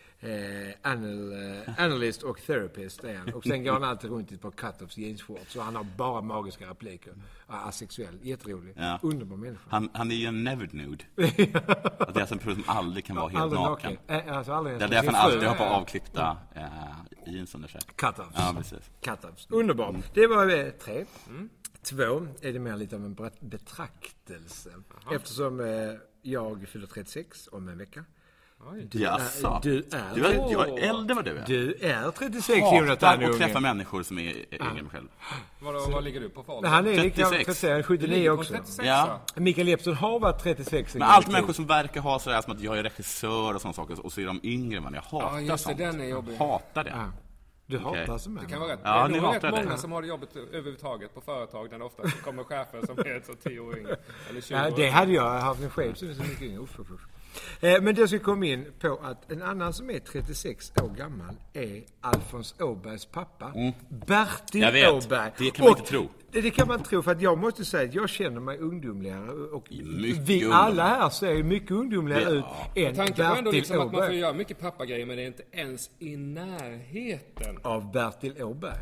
Eh, anal, eh, analyst och therapist är han. Och sen går han alltid runt i ett par cut-offs jeansshorts, och han har bara magiska repliker. Asexuell, jätterolig, ja. Underbar människa. Han, han är ju en never nude. Att det är alltså en person som aldrig kan vara helt aldrig naken. naken. Alltså, aldrig det är därför han alltid har på avklippta eh, jeans under sig. Cut-offs. Ja, precis. Cut-offs. Underbar. Mm. Det var eh, tre. Mm. Två är det mer lite av en betraktelse. Aha. Eftersom eh, jag fyller trettiosex om en vecka. Du är, du är, du är, jag är äldre vad du är. Du är trettiosex, Jonathan. Och träffa människor som är yngre än mig själv. Vad, vad ligger du på för? Han är trettiosex, sjuttionio också. trettiosex, ja. Mikael Jeppsson har varit trettiosex. Men allt människor som verkar ha sådär som att jag är regissör och sådana saker, och så är de yngre än man. Jag hatar ja, sånt. Den är jobbig. Jag hatar det. Ja. Du hatar okay. som det kan vara rätt. Ja, det är nog rätt många det. som har jobbet överhuvudtaget på företag där det ofta kommer chefer som är så tio år yngre. Eller tjugo ja, det hade jag haft en chef som är så mycket yngre. Uff, uff, uff. Men det ska komma in på att en annan som är trettiosex år gammal är Alfons Åbergs pappa, mm. Bertil Åberg. Det kan man och inte tro. Det kan man tro, för att jag måste säga att jag känner mig ungdomligare, och mycket vi ungdom. Alla här ser mycket ungdomligare ut ja. än Bertil Åberg. Liksom att man får Åberg. göra mycket pappagrejer, men det är inte ens i närheten av Bertil Åberg.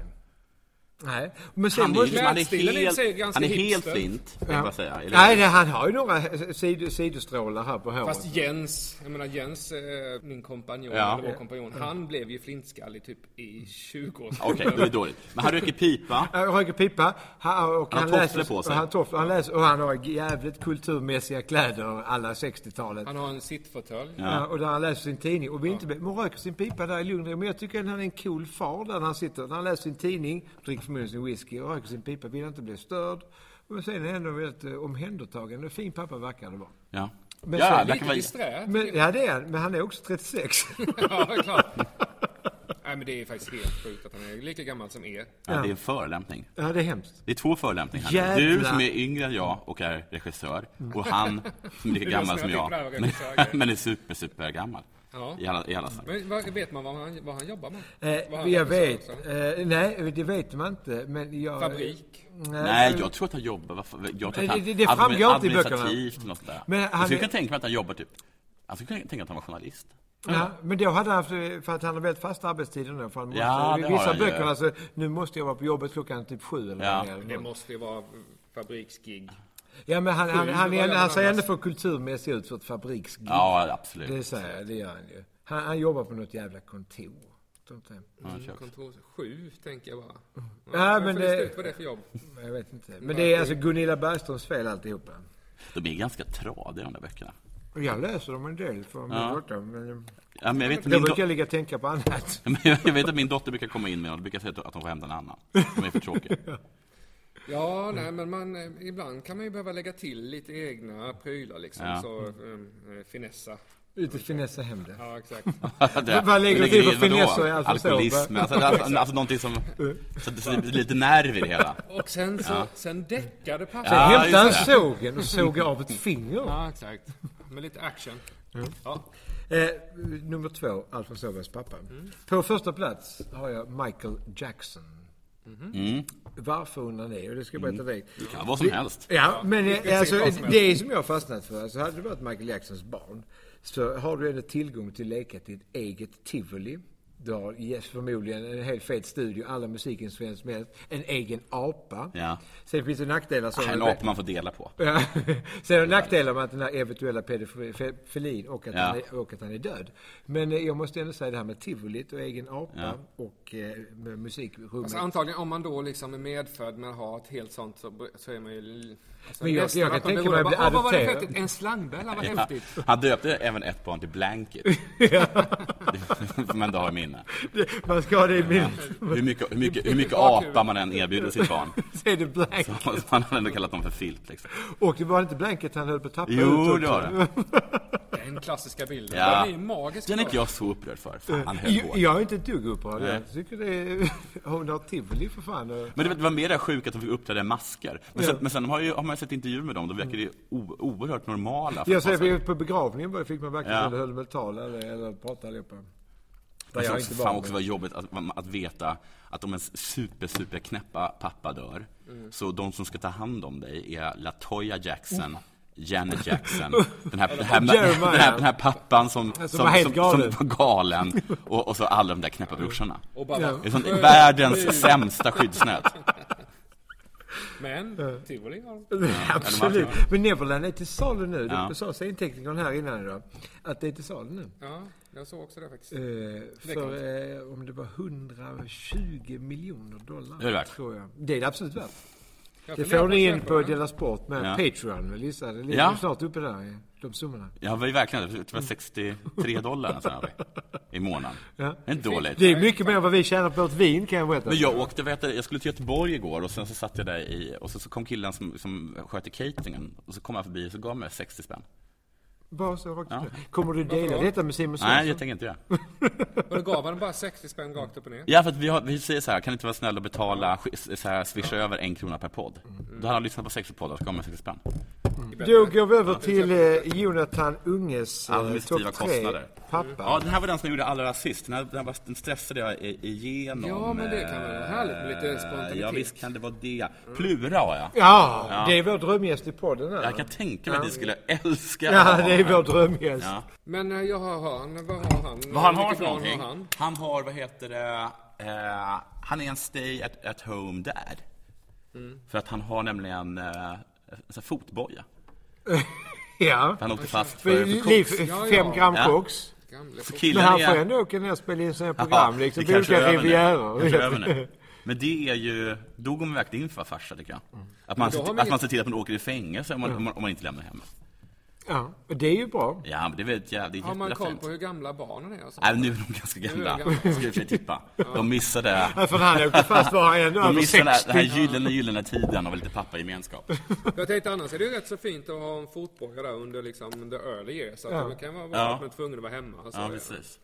Nej, men sen han, måste är, han är helt, är han är helt flint, ja. jag bara säga. Eller? Nej, det, han har ju några sid, sidostrålar här på håret. Fast Jens, jag menar Jens, min kompanjon, ja. eller vår kompanjon, han blev ju flintskallig typ i tjugo år. Okej, okay, det är dåligt. Men han röker pipa. Han röker pipa. Han, och han, han läser på sig. Och han, toffler, han läser, och han har jävligt kulturmässiga kläder alla sextiotalet. Han har en sittfåtölj. Ja. Ja, och där han läser sin tidning. Och vi inte, man röker sin pipa där i lugn. Men jag tycker att han är en cool far där han sitter. När han läser sin tidning, dricker förmodligen sin whisky och röker sin pipa, vill inte bli störd. Och sen är det ändå väldigt omhändertagande. Fin pappa verkar det vara. Ja. Men ja, sen, lite disträ. Men, ja, det är han. Men han är också trettiosex. Ja, det är klart. Nej, men det är faktiskt helt sjukt att han är lika gammal som er. Ja, ja. Det är en förelämpning. Ja, det är hemskt. Det är två förelämpningar. Jävla. Du som är yngre än jag och är regissör. Och han som är lika gammal som jag. Men, men är super, super gammal. Ja. I alla, i alla men vad, vet man vad han, vad han jobbar med? Eh, han jag vet. Eh, nej, det vet man inte. Men jag, Fabrik? Nej, nej, jag tror att han jobbar. Jag tror att han, det, det framgår inte i böckerna. Något där. Men han, jag skulle kunna tänka mig att han jobbar typ. Jag skulle kunna tänka att han var journalist. Ja, ja, men då hade han haft, för att han har väldigt fast arbetstider nu. För han måste, ja, det vissa böckerna, ju. Så nu måste jag vara på jobbet klockan typ sju eller ja. mer. Det måste ju vara fabriksgig. Ja, men han, han, han, han, han säger ändå för kulturmässigt ut för ett fabriksgig. Ja, absolut. Det säger det gör han ju. Han, han jobbar på något jävla kontor. Mm, kontor sju, tänker jag bara. Ja, ja men det... Ut vad det är för jobb. Jag vet inte. Men det är alltså Gunilla Bergströms fel alltihopa. De är ganska tradiga, de där böckerna. Jag läser dem en del för min ja. dotter. Men... Ja, men jag vet jag min brukar do- ligga och tänka på annat. Jag vet att min dotter brukar komma in med och brukar säga att de får hämta en annan. De är för tråkiga. Ja, nej, men man, ibland kan man ju behöva lägga till lite egna prylar liksom. Ja. Så um, finessa. Lite finessa hem det. Ja, exakt. det, vad lägger du till för finessa i alkoholism? Alltså, alltså, alltså någonting som... Så det är lite nerv i det hela. Och sen så... Ja. Sen däckade pappa. Sen ja, hämtade han sågen och såg av ett finger. Ja, exakt. Med lite action. Mm. Ja. Eh, nummer två, Alfons Åbergs pappa. Mm. På första plats har jag Michael Jackson. Mm. Varför undrar ni? Och det ska jag berätta dig. Det kan vara som helst. Ja, men alltså, det som jag har fastnat för. Så hade det varit Michael Jacksons barn, så har du ändå tillgång till leka till ett eget tivoli. Du har yes, förmodligen en helt fet studio, alla musikinstrument med en egen apa. Ja. Sen finns det nackdelar som... En apa man får dela på. Ja. Sen är det nackdelar med att den här eventuella pedofilin och att, ja. han är, och att han är död. Men jag måste ändå säga det här med tivolit och egen apa ja. och eh, med musikrummet. Alltså, antagligen om man då liksom är medfödd med att ha ett helt sånt så, så är man ju... Alltså, men jag, jag kan tänka mig att bli adopterad. Vad var det häftigt? En slangbella var ja. häftigt. Han döpte även ett barn till Blanket. Men det har jag minne. Man ska ha det i minnet. Hur mycket, hur mycket, hur mycket apa man än erbjuder sitt barn. Så är det Blanket. Så man har ändå kallat dem för filt. Liksom. Och det var inte Blanket han höll på att tappa jo, ut. det var det. Den klassiska bilden. Ja. Den är magisk. Den är inte jag så upprörd för. Fan, han höll jag, jag är inte ett dugg upprörd. Jag tycker det är... Hon har tivoli för fan. Men det var mer det sjuka att de fick uppträda maskar. Men sen, ja. men sen har, ju, har man sett intervjuer med dem. Då verkar det o- oerhört normala. Jag säger på begravningen fick man verkligen ja. höll med tal eller, eller prata allihopa. Det jag inte fan också var jobbigt att, att veta att om en super, super knäppa pappa dör, mm. så de som ska ta hand om dig är LaToya Jackson, mm. Janet Jackson, den här, den här, den här, den här pappan som, som, som, var, som, som var galen, och, och så alla de där knäppa brorsorna. Och bara, ja. Det är sån, världens sämsta skyddsnät. Men tivoli har ja, absolut. Men Neverland är till salu nu. Ja. Du sa intäckningen här innan idag att det är till salu nu. Ja, jag såg också det faktiskt. Eh, för eh, om det var hundratjugo miljoner dollar. Det är värt. Tror jag. Det är det absolut värt. Det får ni in på Dela Sport med ja. Patreon. Lisa. Det ligger ja. snart uppe där, de summorna. Ja, det var verkligen det. var sextiotre dollar nästan, i månaden. Ja. Det är inte dåligt. Det är mycket mer än vad vi tjänar på ett vin, kan jag berätta. Men jag åkte, vet jag, jag skulle till Göteborg igår och sen så satt jag där i, och så, så kom killen som, som sköter cateringen och så kom han förbi och så gav mig sextio spänn. Bara så ja. Kommer du dela detta med Simon Svensson? Nej, jag tänker inte göra. Och då gav han bara sextio spänn rakt upp och ner? Ja, för att vi, har, vi säger så här, kan inte vara snäll och betala, så här, swisha över en krona per podd. Mm. Då hade han lyssnat på sextio poddar, så gav man sextio spänn. Mm. Då går vi över till eh, Jonathan Unges eh, topp tre pappa. Ja, den här var den som jag gjorde allra sist. Den, här, den, var, den stressade jag igenom. Ja, men det kan vara härligt med lite spontanitet. Ja, visst kan det vara det. Plura har jag. Ja, ja, det är vår drömgäst i podden här. Jag kan tänka mig ja. att ni skulle älska. Ja, det är vår drömgäst. Ja. Men jag har han, vad har han? Vad han har för någonting? Har han? han har, vad heter det, eh, han är en stay at, at home dad. Mm. För att han har nämligen eh, en fotboja. Ja. Han åkte fast för, för koks. Fem ja, ja. gram ja. koks. Men han får ändå åka ner och spela in sådana program. Ja, liksom olika rivierer. Men det är ju, då går man verkligen in för farsa, tycker jag. Mm. Att, man ser, att man ser till att man åker i fängelse om man, mm. om man inte lämnar hemma. Ja, det är ju bra. Ja, men det vet jag. Det är har man koll på hur gamla barnen är? Alltså? Nej, nu är de ganska gamla. Ska jag för tippa. Ja. De missade... Ja, för han åkte fast var han ändå de missade den här gyllene, gyllene tiden av lite pappa-gemenskap. Jag tänkte annars är det ju rätt så fint att ha en fotboja där under liksom the early years. Så att ja. man kan vara ja. man tvungen att vara hemma. Så, ja, precis.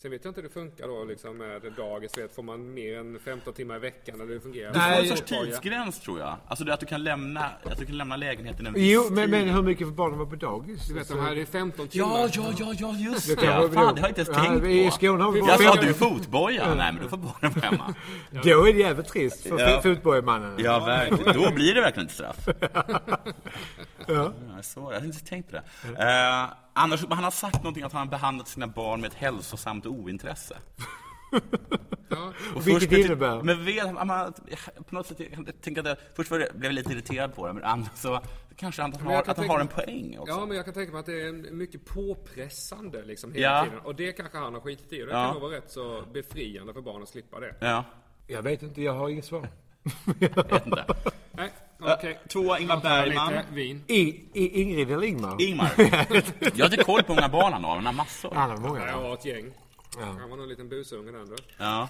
Sen vet jag inte hur det funkar då liksom med dagis. Vet, får man mer än femton timmar i veckan eller hur det fungerar? Du får en sorts tidsgräns tror jag. Alltså det är att du kan lämna, att du kan lämna lägenheten en viss Jo, men, men hur mycket för barnen var på dagis? Du vet, de här är femton timmar. Ja, ja, ja, ja just det. Ja, fan, det har jag inte ens tänkt på. I Skåne har vi jag sa, du är fotboja. Nej, men du får barnen på hemma. Ja. Då är det jävligt trist för ja. fotbojmannen. Ja, verkligen. Då blir det verkligen ett straff. Ja. Ja, så, jag har inte tänkt på det. Uh, annars, han har sagt någonting att han har behandlat sina barn med ett hälsosamt ointresse. Ja. Och vilket det innebär? Men vet, man, på något sätt, jag tänker att jag, först var det, blev jag lite irriterad på det, men annars så kanske han, har, att han har en poäng också. Ja, men jag kan tänka mig att det är mycket påpressande liksom hela ja. tiden. Och det kanske han har skitit i. Och det ja. kan nog vara rätt så befriande för barn att slippa det. Ja. Jag vet inte, jag har inget svar. Jag vet inte. Nej, okej. Okay. Två, Ingmar Bergman. Vin. I, I, Ingrid eller Ingmar? Ingmar. Jag har inte koll på många barn han har, men han har massor. Han har många. Ja, jag har ett gäng. Ja. Han var någon liten busunge den då. Ja.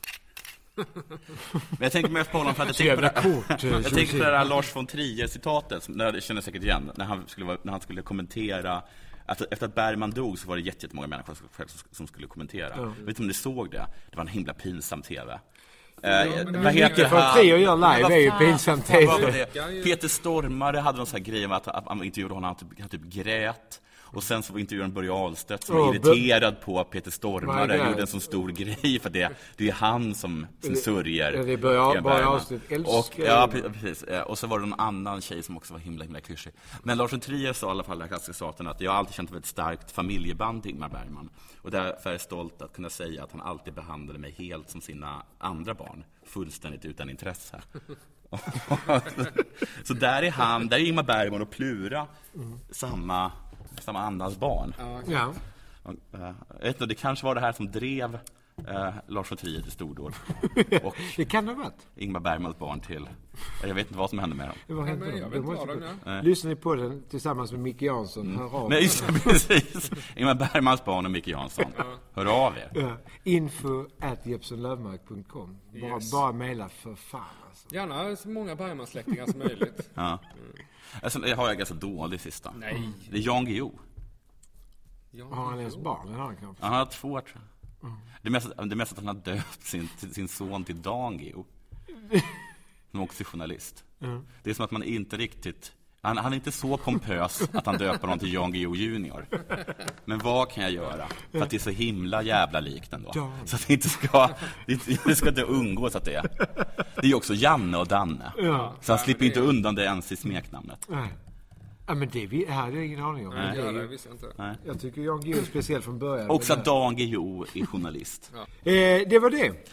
Men jag tänker mest på honom för att jag tänker på det, kort, jag tänker på det här Lars von Trier-citatet, det känner jag säkert igen, när han skulle, vara, när han skulle kommentera att efter att Bergman dog så var det jättemånga människor som skulle kommentera. Ja. Jag vet inte om ni såg det. Det var en himla pinsam tv. Ja, eh, vad heter han? Trier gör live är ju pinsamt tv. Peter Stormare hade någon sån här grej med att han intervjuade honom, han typ, han typ grät. Och sen så var intervjuaren Börje Ahlstedt som var oh, irriterad på Peter Stormare och gjorde en sån stor grej för det. Det är han som, som sörjer. Det är Börje Ahlstedt och, ja, precis. Och så var det någon annan tjej som också var himla, himla klyschig. Men Lars von Trier sa i alla fall, den saken, att jag har alltid känt ett starkt familjeband till Ingmar Bergman. Och därför är jag stolt att kunna säga att han alltid behandlade mig helt som sina andra barn. Fullständigt utan intresse. Så där är han, där är Ingmar Bergman och Plura mm. samma... samma andas barn. Ja. Ett, det kanske var det här som drev eh, Lars von Trier till stordåd. Och det kan ha varit. Ingmar Bergmans barn till... Jag vet inte vad som hände med dem. Det var Nej, jag vet inte vad de är. Lyssnar ni på den tillsammans med Micke Jansson? Mm. Hör av Nej, just, precis. Ingmar Bergmans barn och Micke Jansson. Ja. Hör av er. Ja. Info at jepsenlövmark punkt com. Bara, yes. bara mejla för fan. Alltså. Gärna så många Bergman-släktingar som möjligt. Ja. Mm. Alltså, jag har jag ganska dålig sista. Nej. Det är Jan Guillou. Har han ens barn? Har han, kanske? han har två, tror jag. Mm. Det mest, det mest att han har döpt sin, sin son till Dan Guillou. Som också är journalist. Mm. Det är som att man inte riktigt... Han, han är inte så pompös att han döper någon till Jan Guillou junior. Men vad kan jag göra? För att det är så himla jävla likt ändå. Ja. Så att det inte ska... Det ska inte undgås att det är. Det är ju också Janne och Danne. Ja. Så han slipper inte undan det ens i smeknamnet. Nej. Ja, men det vi, här är ingen aning om. Nej. Det är, det visste jag inte. Nej. Jag tycker Jan Guillou är speciell från början. Också att Dan Guillou är journalist. Ja. Eh, det var det.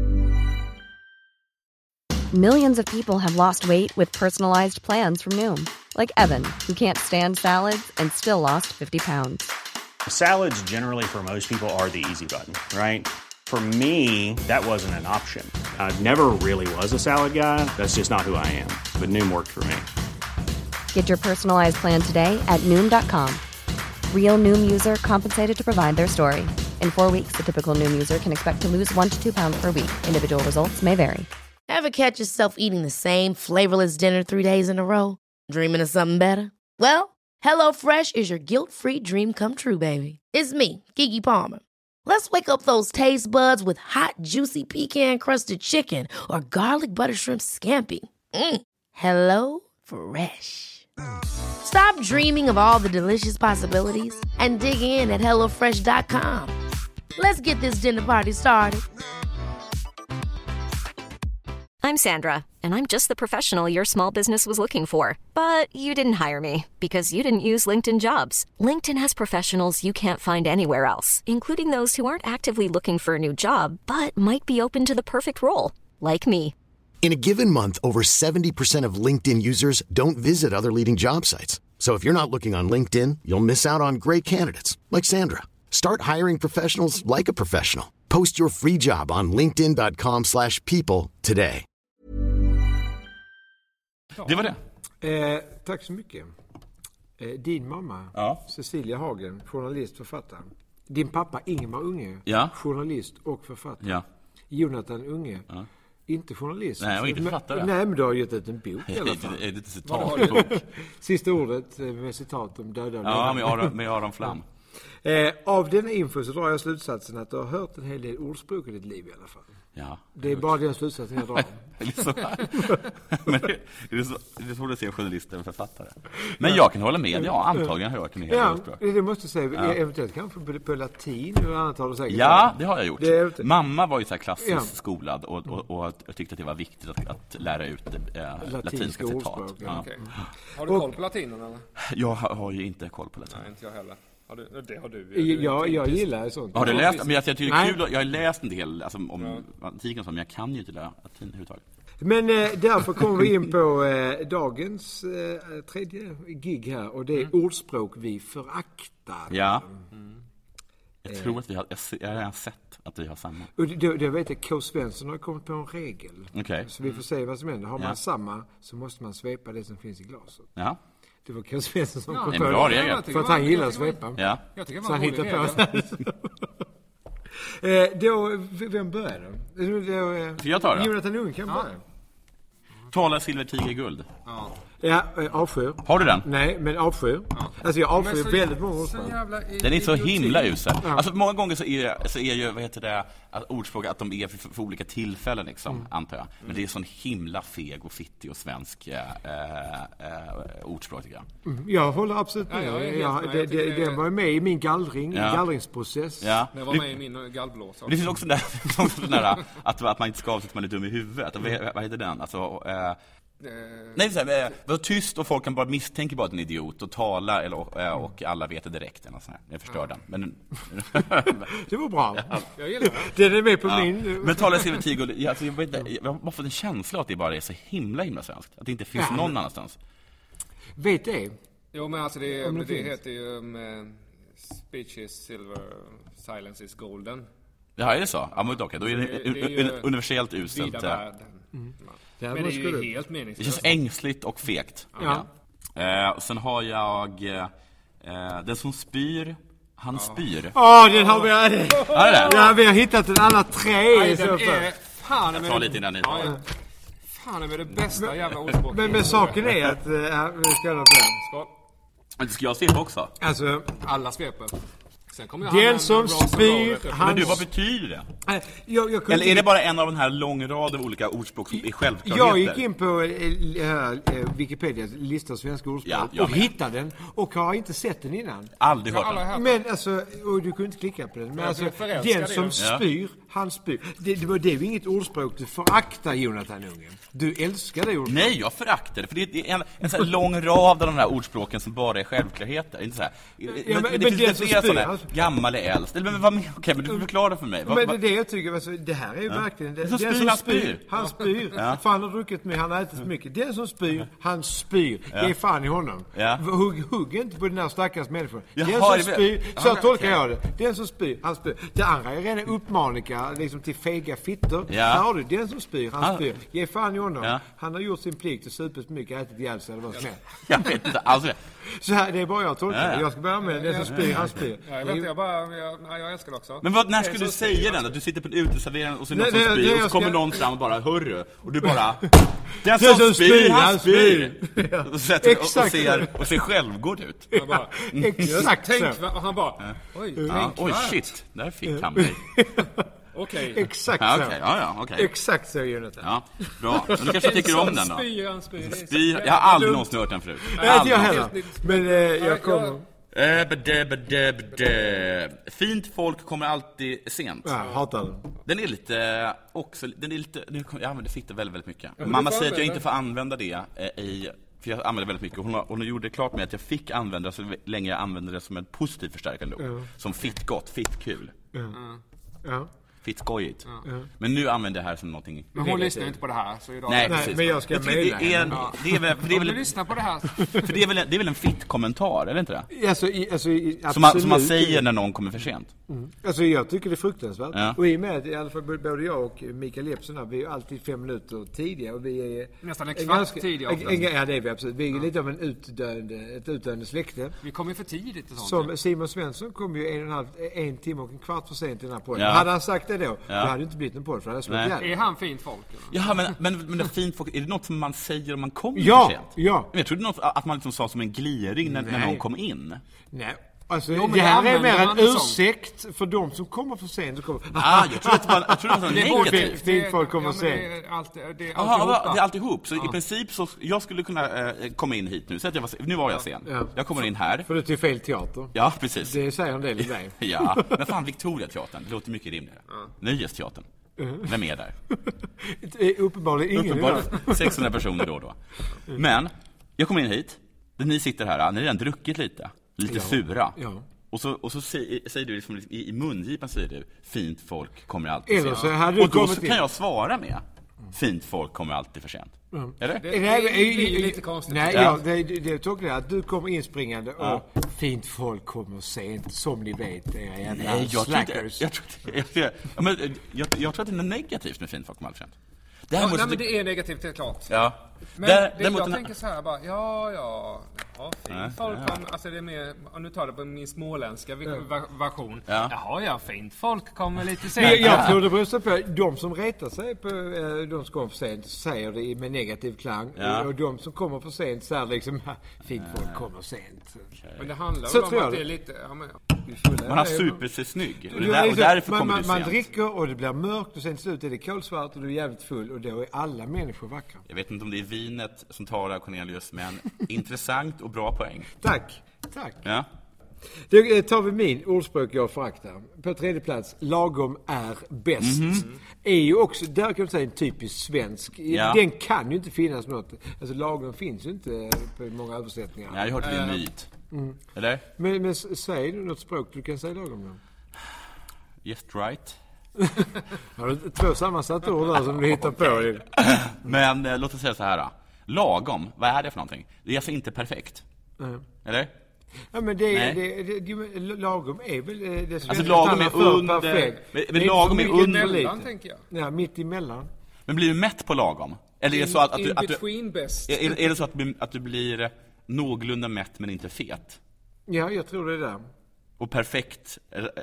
Millions of people have lost weight with personalized plans from Noom. Like Evan, who can't stand salads and still lost fifty pounds. Salads generally for most people are the easy button, right? For me, that wasn't an option. I never really was a salad guy. That's just not who I am. But Noom worked for me. Get your personalized plan today at Noom dot com. Real Noom user compensated to provide their story. In four weeks, the typical Noom user can expect to lose one to two pounds per week. Individual results may vary. Ever catch yourself eating the same flavorless dinner three days in a row? Dreaming of something better? Well, HelloFresh is your guilt-free dream come true, baby. It's me, Keke Palmer. Let's wake up those taste buds with hot, juicy pecan-crusted chicken or garlic butter shrimp scampi. Mm. Hello Fresh. Stop dreaming of all the delicious possibilities and dig in at hello fresh dot com. Let's get this dinner party started. I'm Sandra, and I'm just the professional your small business was looking for. But you didn't hire me because you didn't use LinkedIn Jobs. LinkedIn has professionals you can't find anywhere else, including those who aren't actively looking for a new job, but might be open to the perfect role, like me. In a given month, over seventy percent of LinkedIn users don't visit other leading job sites. So if you're not looking on LinkedIn, you'll miss out on great candidates, like Sandra. Start hiring professionals like a professional. Post your free job on linkedin dot com slash people today. Det var det. Eh, tack så mycket. Eh, din mamma, ja. Cecilia Hagen, journalist, författare. Din pappa Ingmar Unge, ja. journalist och författare. Ja. Jonathan Unge, ja. inte journalist. Nej, och inte författare. Nej, men du har gett ut en bok i alla fall. Är det inte citatbok? Sista ordet med citat om döda. Ja, med Aron, med Aron Flam. Eh, av denna info så drar jag slutsatsen att du har hört en hel del ordspråk i ditt liv i alla fall. Ja. Det är bara den slutsatsen jag drar. Men det, det är så, det är svårt att se journalister och författare. Men jag kan hålla med. Ja, antagligen har jag hört en hel del ja, ordspråk. Det måste jag säga. Ja. Eventuellt kanske på, på latin eller annat har du säkert. Ja, det har jag gjort. Det, Mamma var ju så här klassiskt ja. skolad och, och, och jag tyckte att det var viktigt att, att lära ut äh, latinska citat. Ja. Okay. Har du koll på latinen eller? Jag har, har ju inte koll på latin. Nej, inte jag heller. Har du, det har du. du ja, jag gillar sånt. Har du läst? Men jag tycker det är kul. Jag har läst en del alltså, om ja. antiken, men jag kan ju inte lära latin överhuvudtaget. Men eh, därför kommer vi in på eh, dagens eh, tredje gig här. Och det är mm. ordspråk vi föraktar. Ja. Mm. Jag tror eh. att vi har, jag har redan sett att vi har samma. Och då, då vet jag, K. Svensson har kommit på en regel. Okay. Så vi får se vad som händer. Har man ja. samma så måste man svepa det som finns i glaset. Ja. Det var K. Svensson som ja, kom på det. det. För att han gillar att svepa. Ja. Jag tycker så han hittar på eh, då, vem börjar då? då eh, jag tar det. Jonathan Ung kan ja. börja. Tala silver, tiger, guld. Ja. Ja, avskyr. Har du den? Nej, men avskyr. Ja. Alltså jag avskyr så, väldigt många ordspråk. Den är så himla usel. Ja. Alltså många gånger så är, så är ju, vad heter det, ordspråk att de är för, för olika tillfällen liksom, mm. antar jag. Men det är sån himla feg och fittig och svensk äh, äh, ordspråk tycker jag. Mm. Jag håller absolut med. Ja, ja, det, det, det var med i min gallring, ja. gallringsprocess. Ja. Det var med i min gallblås. Det finns också där, också där att, att man inte ska avsätta att man är dum i huvudet. Vad, vad heter den? Alltså... Äh, Nej, så här, var tyst och folk kan bara misstänka bara att en idiot och tala eller, och, och alla vet det direkt eller så här. Jag förstör den. Men det var bra. Ja. Jag gillar det. Det är med på ja. min. Men tala silver tiger. Alltså, jag vet inte, jag har fått en känsla att det bara är så himla himla svenskt. Att det inte finns ja. någon annanstans. Vet det? Jo, men alltså det, det, det heter ju um, speech is silver, silence is golden. Ja, är det så? Ja, men okej, då är det, det, det är universellt uselt. Mm. Men det är ju helt meningslöst. Det känns ängsligt och fegt. Ja. Eh, och sen har jag eh, den som spyr, han ja. spyr. Åh, oh, den har vi. Ja, det? Ja, vi har hittat den alla tre. Nej, den är fan jag tar lite innan ni. Ja, ja. Fan, det är det bästa jävla ordspråket. Men, men saken är att äh, vi ska göra det. Skål. Men ska jag svepa också? Alltså, alla sveper. Den som spyr, men du, vad betyder det? Äh, jag, jag Eller är det bara en av den här lång rad av olika ordspråk som är självklarheter? Jag gick in på äh, äh, Wikipedia lista av svenska ordspråk ja, och hittade den och har inte sett den innan. Aldrig hört den. Men alltså, och du kunde inte klicka på den. Men alltså, den som spyr, han spyr. Det, det var det är ju inget ordspråk du föraktar, Jonathan Ungen. Du älskar det ordspråk. Nej, jag föraktar det. För det är en, en sån här lång rad av de här ordspråken som bara är självklarheter. Inte så här. Ja, men, men, men, det men finns flera spyr, sådana. Gammal är äldst. Eller, men, vad, okej, okay, men du förklarar för mig. Men vad, det är det jag tycker. Alltså, det här är ju ja. verkligen... Det, den som spyr, som han spyr. spyr. Han spyr. Ja. För han har druckit med, han har ätit för mycket. Den som spyr, han spyr. Ja. Ge fan i honom. Ja. Hugg, hugg inte på den här stackars människan. Den Jaha, som spyr, så ja, tolkar okay. jag det. Den som spyr, han spyr. Det andra är rena uppmaningar liksom till fega fittor. Ja. Här har du, den som spyr, han spyr. Ge fan i honom. Ja. Han har gjort sin plikt och supit mycket, ätit ihjäl sig eller vad som helst. Jag vet inte alls det. Så här, det är bara jag tolkar. Ja. Jag ska börja med den som spyr, han spyr. Ja, jag vet, jag bara, jag, jag älskar det också. Men vad, när skulle du säga den? Att du sitter på en uteservering och så är någon som spyr och så kommer någon fram och bara hörru. Och du bara den som, som spyr, han spyr. Ja. Och, sätter, och, och, ser, och ser självgod ut. Bara, mm. Exakt tänk, så. Och han bara, oj, ja, oj shit, där fick han mig. Okej. Okay. Exakt ja, så. Okay. Ja, ja, okay. Exakt så, Jonathan. Ja, bra. Men du kanske tycker om den då? Spyr, han spyr. Spyr. Jag har aldrig någonsin hört den förut. Nej, inte jag heller. Men eh, jag kommer... Äh, bade, bade, bade. Fint folk kommer alltid sent. Ja, hatar den. Den är lite också, den är lite, jag använder fitta väldigt, väldigt mycket. Ja, mamma säger att jag inte får använda det i, för jag använder väldigt mycket. Hon har, hon har gjort det klart med att jag fick använda det så länge jag använder det som en positiv förstärkande ord. Ja. Som fitt gott, fitt kul. Ja. Ja. Fitt skojigt. Ja. Men nu använder jag det här som någonting. Men hon lyssnar inte på det här så idag. Nej, Nej men jag ska mejla henne. Det är väl för det är väl lyssna på det här. För det är väl det är väl en fitt kommentar, eller inte det? Alltså, i, alltså i, som, man, som man säger när någon kommer för sent. Mm. Alltså jag tycker det är fruktansvärt. Ja. Och i och med att i alla fall både jag och Mikael Jeppsson, vi är alltid fem minuter tidiga och vi är nästan en kvart tidiga. Ja, det är vi absolut. Vi är ja. lite av en utdöende, ett utdöende släkte. Vi kommer för tidigt och sånt. Som Simon Svensson kom ju en och en halv, en timme och en kvart för sent i den här podden. Ja. Hade han sagt det då, ja. då hade det inte blivit en podd för det hade är han fint folk? Eller? Ja, men, men, men det är fint folk. Är det något som man säger om man kommer ja, för sent? Ja, men jag trodde något att man liksom sa som en gliring när, när någon kom in. Nej. Alltså, jo, det här är mer en ursäkt som... för de som kommer för sent. Kommer... Ah, jag tror att det var, jag tror att det var negativt. Fint folk kommer ja, för sent. Det är alltid, det är Aha, det är alltihop. Så ja. i princip så jag skulle kunna eh, komma in hit nu. Så att jag var, nu var jag sen. Ja. Jag kommer in här. För du till fel teater. Ja, precis. Det säger en del i dig. Ja, men fan Victoria-teatern. Det låter mycket rimligare. Ja. Nöjesteatern. Vem är där? Uppenbarligen ingen. Uppenbarligen sexhundra personer då och då. Men jag kommer in hit. Ni sitter här, ni har redan druckit lite. Lite ja. sura. Ja. Och så, och så säger, säger du liksom, i, i mungipan säger du fint folk kommer alltid för sent. Och då så kan jag svara med fint folk kommer alltid för sent. Mm. Eller? Det, det, det blir ju lite konstigt. Nej, ja, det, det, det tog det att du kommer inspringande och ja. fint folk kommer sent, som ni vet. Det är Nej, jag tror, inte, jag, tror inte, jag, jag, men, jag, jag tror att det är negativt med fint folk kommer alltid för sent. Det, ja, nej, men det är negativt, det är klart. Ja. Men där, det, jag tänker så här bara, ja, ja, ja, fint äh, folk kom, ja. Alltså det är mer, och nu tar det på min småländska ja. version. Ja. Jaha, ja, fint folk kommer lite sent. Jag, jag tror det beror sig på, de som retar sig på de som kommer för sent säger det med negativ klang. Ja. Och de som kommer för sent säger liksom, fint folk kommer sent. Okay. Men det handlar så om att det är lite, ja, men, man har super sig snygg. Och, där, och därför man, kommer man, det man dricker och det blir mörkt och sen till slut är det kolsvart och du är jävligt full och då är alla människor vackra. Jag vet inte om det är vinet som tar av Cornelius, men intressant och bra poäng. Tack, tack. Ja. Då tar vi min ordspråk jag föraktar. På tredje plats, lagom är bäst. Mm-hmm. Är ju också, där kan man säga en typisk svensk. Ja. Den kan ju inte finnas något. Alltså lagom finns ju inte på många översättningar. Ja, jag har hört det är en myt. Mm. Eller? Men, men säg du något språk du kan säga lagom då? Just right. Har du två sammansatta ord där som du hittar på? Men eh, låt oss säga så här. Lagom, vad är det för någonting? Det är alltså inte perfekt. Mm. Eller? Ja, men det, det, det, det, lagom är väl det som alltså, lagom är under perfekt. Men, men lagom är under mellan, tänker jag. Ja, mitt emellan. Men blir du mätt på lagom? Eller är det så att, att, in du, att between du, best. Är, är det så att du, att du blir någorlunda mätt men inte fet? Ja, jag tror det är det. Och perfekt,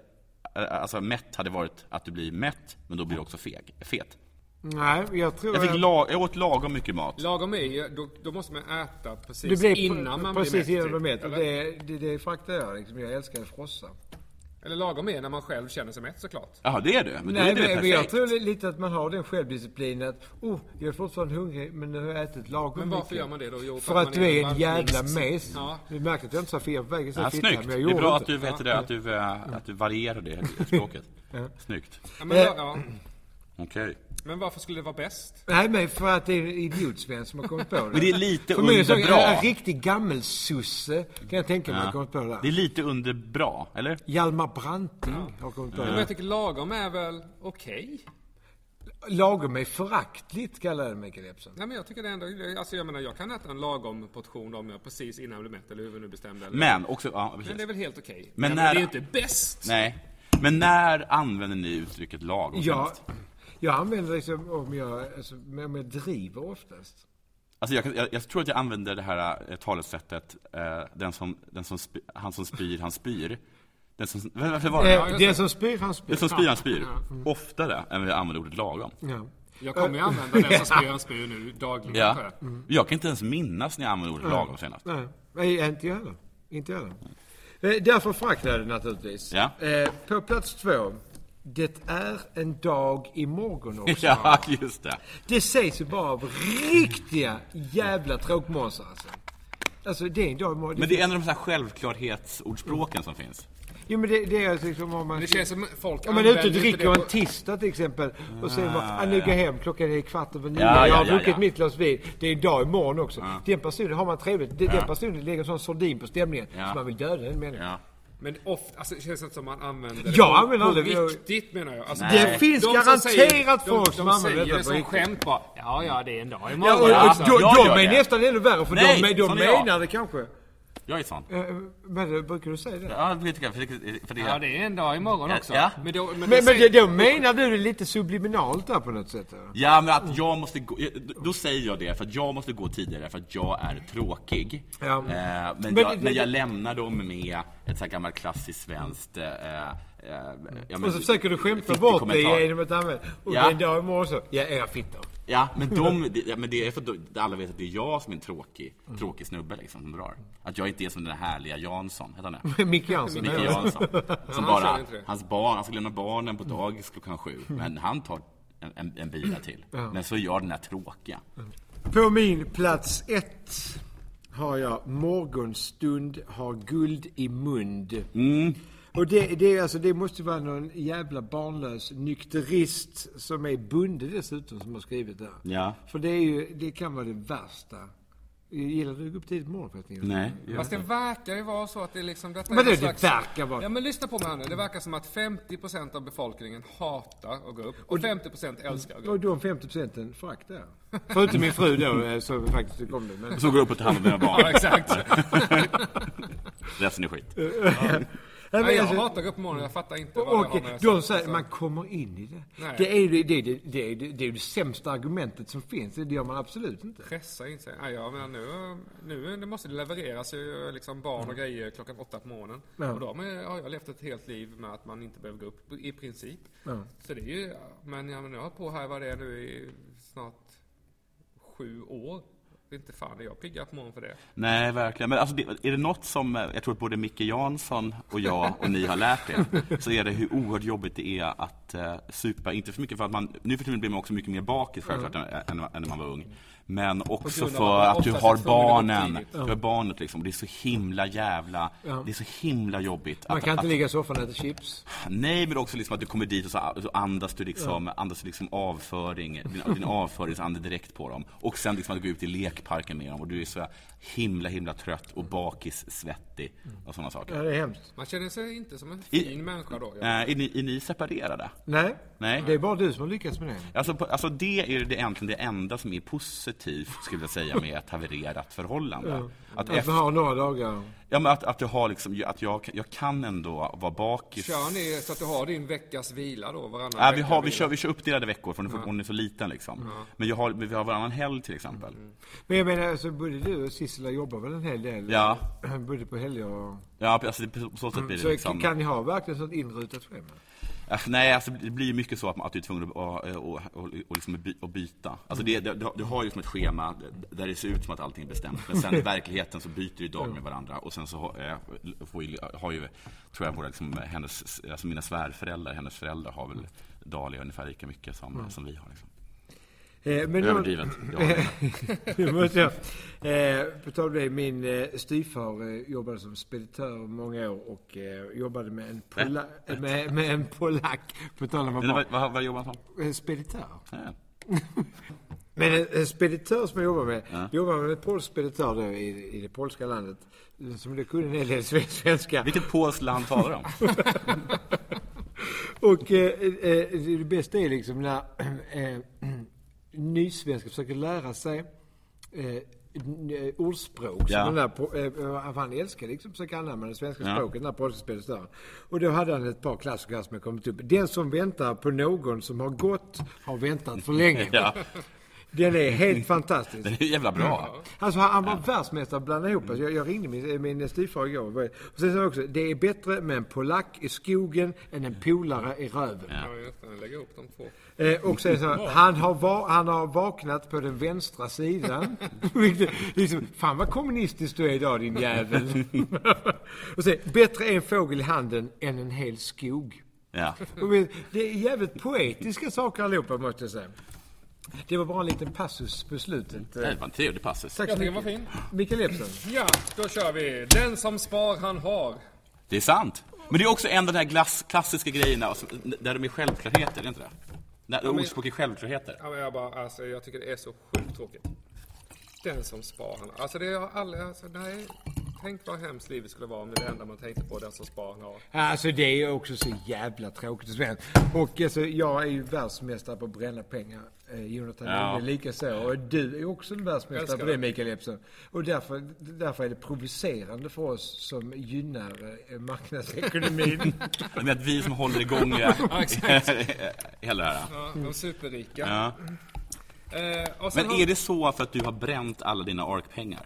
alltså mätt hade varit att du blir mätt, men då blir du också feg, fet. Nej, jag tror jag, fick lag, jag åt lagom mycket mat. Lagom är ju, då, då måste man äta precis det blir innan man precis blir mätt. Innan mätt. Det, det, det fraktar jag liksom. Jag älskar att frossa. Eller lagom är när man själv känner sig mätt, såklart. Ja, det är det. Men Nej, det är det men jag tror lite att man har den självdisciplinen att oh, jag är fortfarande hungrig, men nu har jag ätit lagom. Men varför mycket. gör man det då? Jo, för, för att, att du är en jävla mes. Ja. Du märker att jag inte sa fel på vägen. Ja, snyggt. Men det är bra att du vet ja. det, att du, att du varierar det språket. Ja. Snyggt. Ja, men, ja. Okej. Okay. Men varför skulle det vara bäst? Nej, men för att det är en idiotsvän som har kommit på det. Men det är lite för under så, bra. En riktig gammelsusse kan jag tänka mig ja. har kommit på det. Det är lite under bra, eller? Hjalmar Branting ja. har kommit på ja. det. Men jag tycker lagom är väl okej? Okay. Lagom är föraktligt, kallar det Mikael Epson. Nej, men jag tycker det ändå, alltså jag menar, jag kan äta en lagom portion om jag precis innan jag blir mätt, eller hur vi nu bestämde. Eller? Men också, ja, men det är väl helt okej. Okay. Men, men, när, men det är ju inte bäst. Nej, men när använder ni uttrycket lagom? Ja. Jag använder liksom om jag, alltså, om jag driver oftast. Alltså jag, jag, jag tror att jag använder det här äh, talesättet äh, den som, den som sp, han som spyr, han spyr. Den som, varför var det? Eh, den som spyr, han spyr. Den som spyr, han spyr. Ja. Mm. Oftare än vi använder ordet lagom. Ja. Jag kommer ju använda den som spyr, han spyr nu dagligen. Ja. Mm. Jag kan inte ens minnas när jag använder ordet lagom senast. Nej, Nej inte jag heller. Inte jag heller. Eh, därför fraktar jag det naturligtvis. Ja. Eh, på plats två. Det är en dag imorgon också. Ja, just det. Det sägs ju bara av riktiga jävla tråkmåsar alltså. Alltså det är en dag imorgon. Men det är en av de här självklarhetsordspråken som finns. Jo, men det, det är alltså liksom om man... Det känns som folk... Om man är ute och dricker en tisdag till exempel och sen bara, ah, nu går jag hem, klockan är kvart över nio, ja, jag har ja, druckit ja. mitt glas vin. Det är en dag imorgon också. Ja. Den personen har man trevligt. Den, ja. den personen lägger en sån sordin på stämningen ja. så man vill döda den människan. Ja. Men ofta, alltså det känns inte som man använder det jag på, använder på aldrig, riktigt menar jag. Alltså, det finns de garanterat säger, folk de, som de använder säger det som riktigt. skämt bara, ja ja det är en dag Ja, imorgon. och, och, Ja, de, jag de är det. nästan ännu värre för Nej, de, de sån menar jag. det kanske. Jag är sån. Uh, men brukar du säga det? Ja, det vet jag. För det, för det, ja, det är en dag imorgon också. Ja. Men, då, men, men, då men säger, det, då menar du det lite subliminalt där på något sätt? Eller? Ja, men att jag måste gå... Då säger jag det för att jag måste gå tidigare för att jag är tråkig. Ja. Eh, men, men, jag, det, men jag lämnar dem med ett så här gammalt klassiskt svenskt... Eh, eh, ja, men, och så försöker du skämta bort det genom att använda. Och ja. En dag imorgon så... Ja, era fittor. Ja, men, de, det, men det är för att alla vet att det är jag som är en tråkig, mm. tråkig snubbe liksom, som drar. Att jag inte är som den härliga Jansson, heter han det? Micke Jansson. Micke Jansson. Som bara, hans barn, han ska lämna barnen på dagis klockan sju. Men han tar en, en, en bira till. Ja. Men så gör den här tråkiga. På min plats ett har jag morgonstund, har guld i mund. Mm. Och det, det, alltså, det måste vara någon jävla barnlös nykterist som är bunden dessutom som har skrivit det. Ja. För det, är ju, det kan vara det värsta. Gillar du att gå upp tidigt på morgonen? Nej. Fast det verkar ju vara så att det liksom... Detta men det, är slags, det verkar vara... Ja, men lyssna på mig här nu. Det verkar som att femtio procent av befolkningen hatar att gå upp. Och femtio procent älskar att gå upp. Och de femtio procenten föraktar. Förutom min fru då, så faktiskt kom det. Men... Så går upp och tar hand om dina barn. Ja, exakt. Resten är skit. Ja. Nej, jag hatar att gå upp på morgonen, jag fattar inte vad och, jag har när jag de säger, man kommer in i det. Nej. Det är ju det, det, det, det, det, det, är det sämsta argumentet som finns. Det gör man absolut inte. Pressa in sig. Nej, ja, men nu, nu det måste det levereras ju liksom barn och mm. grejer klockan åtta på morgonen. Ja. Och då har jag levt ett helt liv med att man inte behöver gå upp i princip. Ja. Så det är ju, men jag har på här vad det är nu i snart sju år. Inte fan, är jag piggar på morgon för det. Nej, verkligen. Men alltså, är det något som jag tror att både Micke Jansson och jag och ni har lärt er, så är det hur oerhört jobbigt det är att uh, supa. Inte för mycket för att man, nu för tiden blir man också mycket mer bakis självklart mm. än, än när man var ung. Men också för att du har barnen. Du har barnet liksom. Och det är så himla jävla... Ja. Det är så himla jobbigt. Man att, kan inte att, ligga i soffan och äta chips. Nej, men också liksom att du kommer dit och så, så andas du liksom, ja. andas du liksom avföring. Din, din avföringsande direkt på dem. Och sen liksom att du går ut i lekparken med dem. Och du är så himla, himla trött och bakis, svettig och sådana saker. Ja, det är hemskt. Man känner sig inte som en fin I, människa då. Ja. Äh, är, ni, är ni separerade? Nej. Nej, det är bara du som har lyckats med det. Alltså, alltså det är det egentligen det enda som är positivt, skulle jag säga, med ett havererat förhållande. Ja. Att, att efter... ha några dagar. Ja, men att, att du har liksom, att jag, jag kan ändå vara bakis. Kör ni så att du har din veckas vila då, varannan ja, vecka? Vi, har, vi, kör, vi kör uppdelade veckor, för ja. hon är så liten liksom. Ja. Men jag har, vi har varannan helg till exempel. Mm. Men jag menar, alltså, både du och Sissela jobbar väl en hel del? Ja. Både på helger och... Ja, alltså, på så sätt blir det så liksom... kan ni ha verkligen sånt inrutat schema? Nej, alltså, det blir mycket så att, att du är tvungen att, att, att, att, liksom att byta. Alltså det, det, du har ju som ett schema där det ser ut som att allting är bestämt. Men sen i verkligheten så byter du dag med varandra. Och sen så har, får ju, har ju, tror jag, våra, liksom, hennes, alltså mina svärföräldrar, hennes föräldrar har väl dagliga ungefär lika mycket som, mm. som vi har. Liksom. Eh, men överdrivet. Nu måste jag. Eh, på tal om det, min eh, styvfar eh, jobbade som speditör många år och eh, jobbade med en, pola- äh? med, med en polack. På tal om vad, vad, vad jobbar han som? Eh, speditör. Ja. Men en, en speditör som jag jobbar med, ja. jobbar med en polsk speditör då, i, i det polska landet, som det kunde en hel del svenska. Vilket polskt land talar om? Och eh, eh, det bästa är liksom när eh, nysvenskar försöker lära sig eh, ordspråk ja. som den där, eh, han älskar liksom försöka använda det svenska ja. språket, den där polska speditör. Och då hade han ett par klassiker som har kommit upp. Den som väntar på någon som har gått har väntat för länge. Ja. Den är helt fantastisk. Den är jävla bra. Mm. Alltså han var ja. världsmästare att blanda ihop. Alltså, jag, jag ringde min, min styvfar igår. Och sen sa jag också, det är bättre med en polack i skogen än en polare i röven. Ja, just det. Lägger upp de två. Eh, och sen så, han har, va- han har vaknat på den vänstra sidan. liksom, fan vad kommunistisk du är idag, din jävel. Och sen, bättre en fågel i handen än en hel skog. Ja. Och det är jävligt poetiska saker allihopa, måste jag säga. Det var bara en liten passus på slutet. Det var en trevlig passus. Tack så mycket. Jag tycker det var fin. Mikael Epson. Ja, då kör vi. Den som spar han har. Det är sant. Men det är också en av de här glass, klassiska grejerna alltså, där de är självklarheter, är det inte det? Där ja, ordspråk är självklarheter. Ja, men jag bara, alltså, jag tycker det är så sjukt tråkigt. Den som spar han har. Alltså det är aldrig, alltså nej. Tänk vad hemskt livet skulle vara om det enda man tänkte på, den som spar han har. Alltså det är också så jävla tråkigt, Sven. Och alltså, jag är ju världsmästare på att bränna pengar. Eh, Jonathan, ja. är lika så. Och du är också en världsmästare på det, Mikael Epson. Och därför, därför är det provocerande för oss som gynnar eh, marknadsekonomin. Det är att vi som håller igång ja, hela det här. Ja, de superrika. Ja. Eh, och Men har... är det så för att du har bränt alla dina A R K-pengar?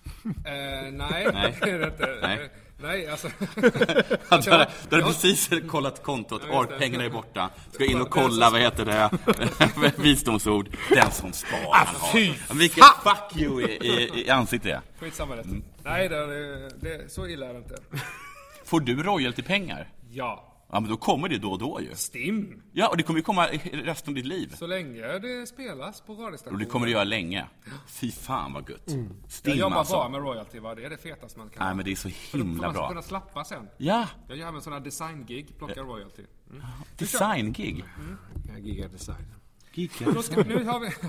Eh, nej, Nej. det är det inte. Nej. Nej, alltså... alltså, du har jag... precis kollat kontot, ja, pengarna är borta. Ska in och kolla, vad heter det? Visdomsord. Den som sparar ah, har. Vilket fuck you i, i, i ansiktet är. Skitsamma det. Mm. Nej, det, det, det, så illa är det inte. Får du royalty-pengar? Ja. Ja, men då kommer det då och då ju. Stim. Ja, och det kommer ju komma resten av ditt liv. Så länge det spelas på radiostationen. Och det kommer det göra länge. Fy fan vad gött. Mm. Stim, jag jobbar alltså. bara med royalty, va? Det är det fetaste man kan. Nej, men det är så himla bra. Man ska kunna slappa sen. Ja. Jag gör en sån här design-gig, plockar royalty. Mm. Design-gig? Mm. Jag giggar design. Då ska, nu har vi...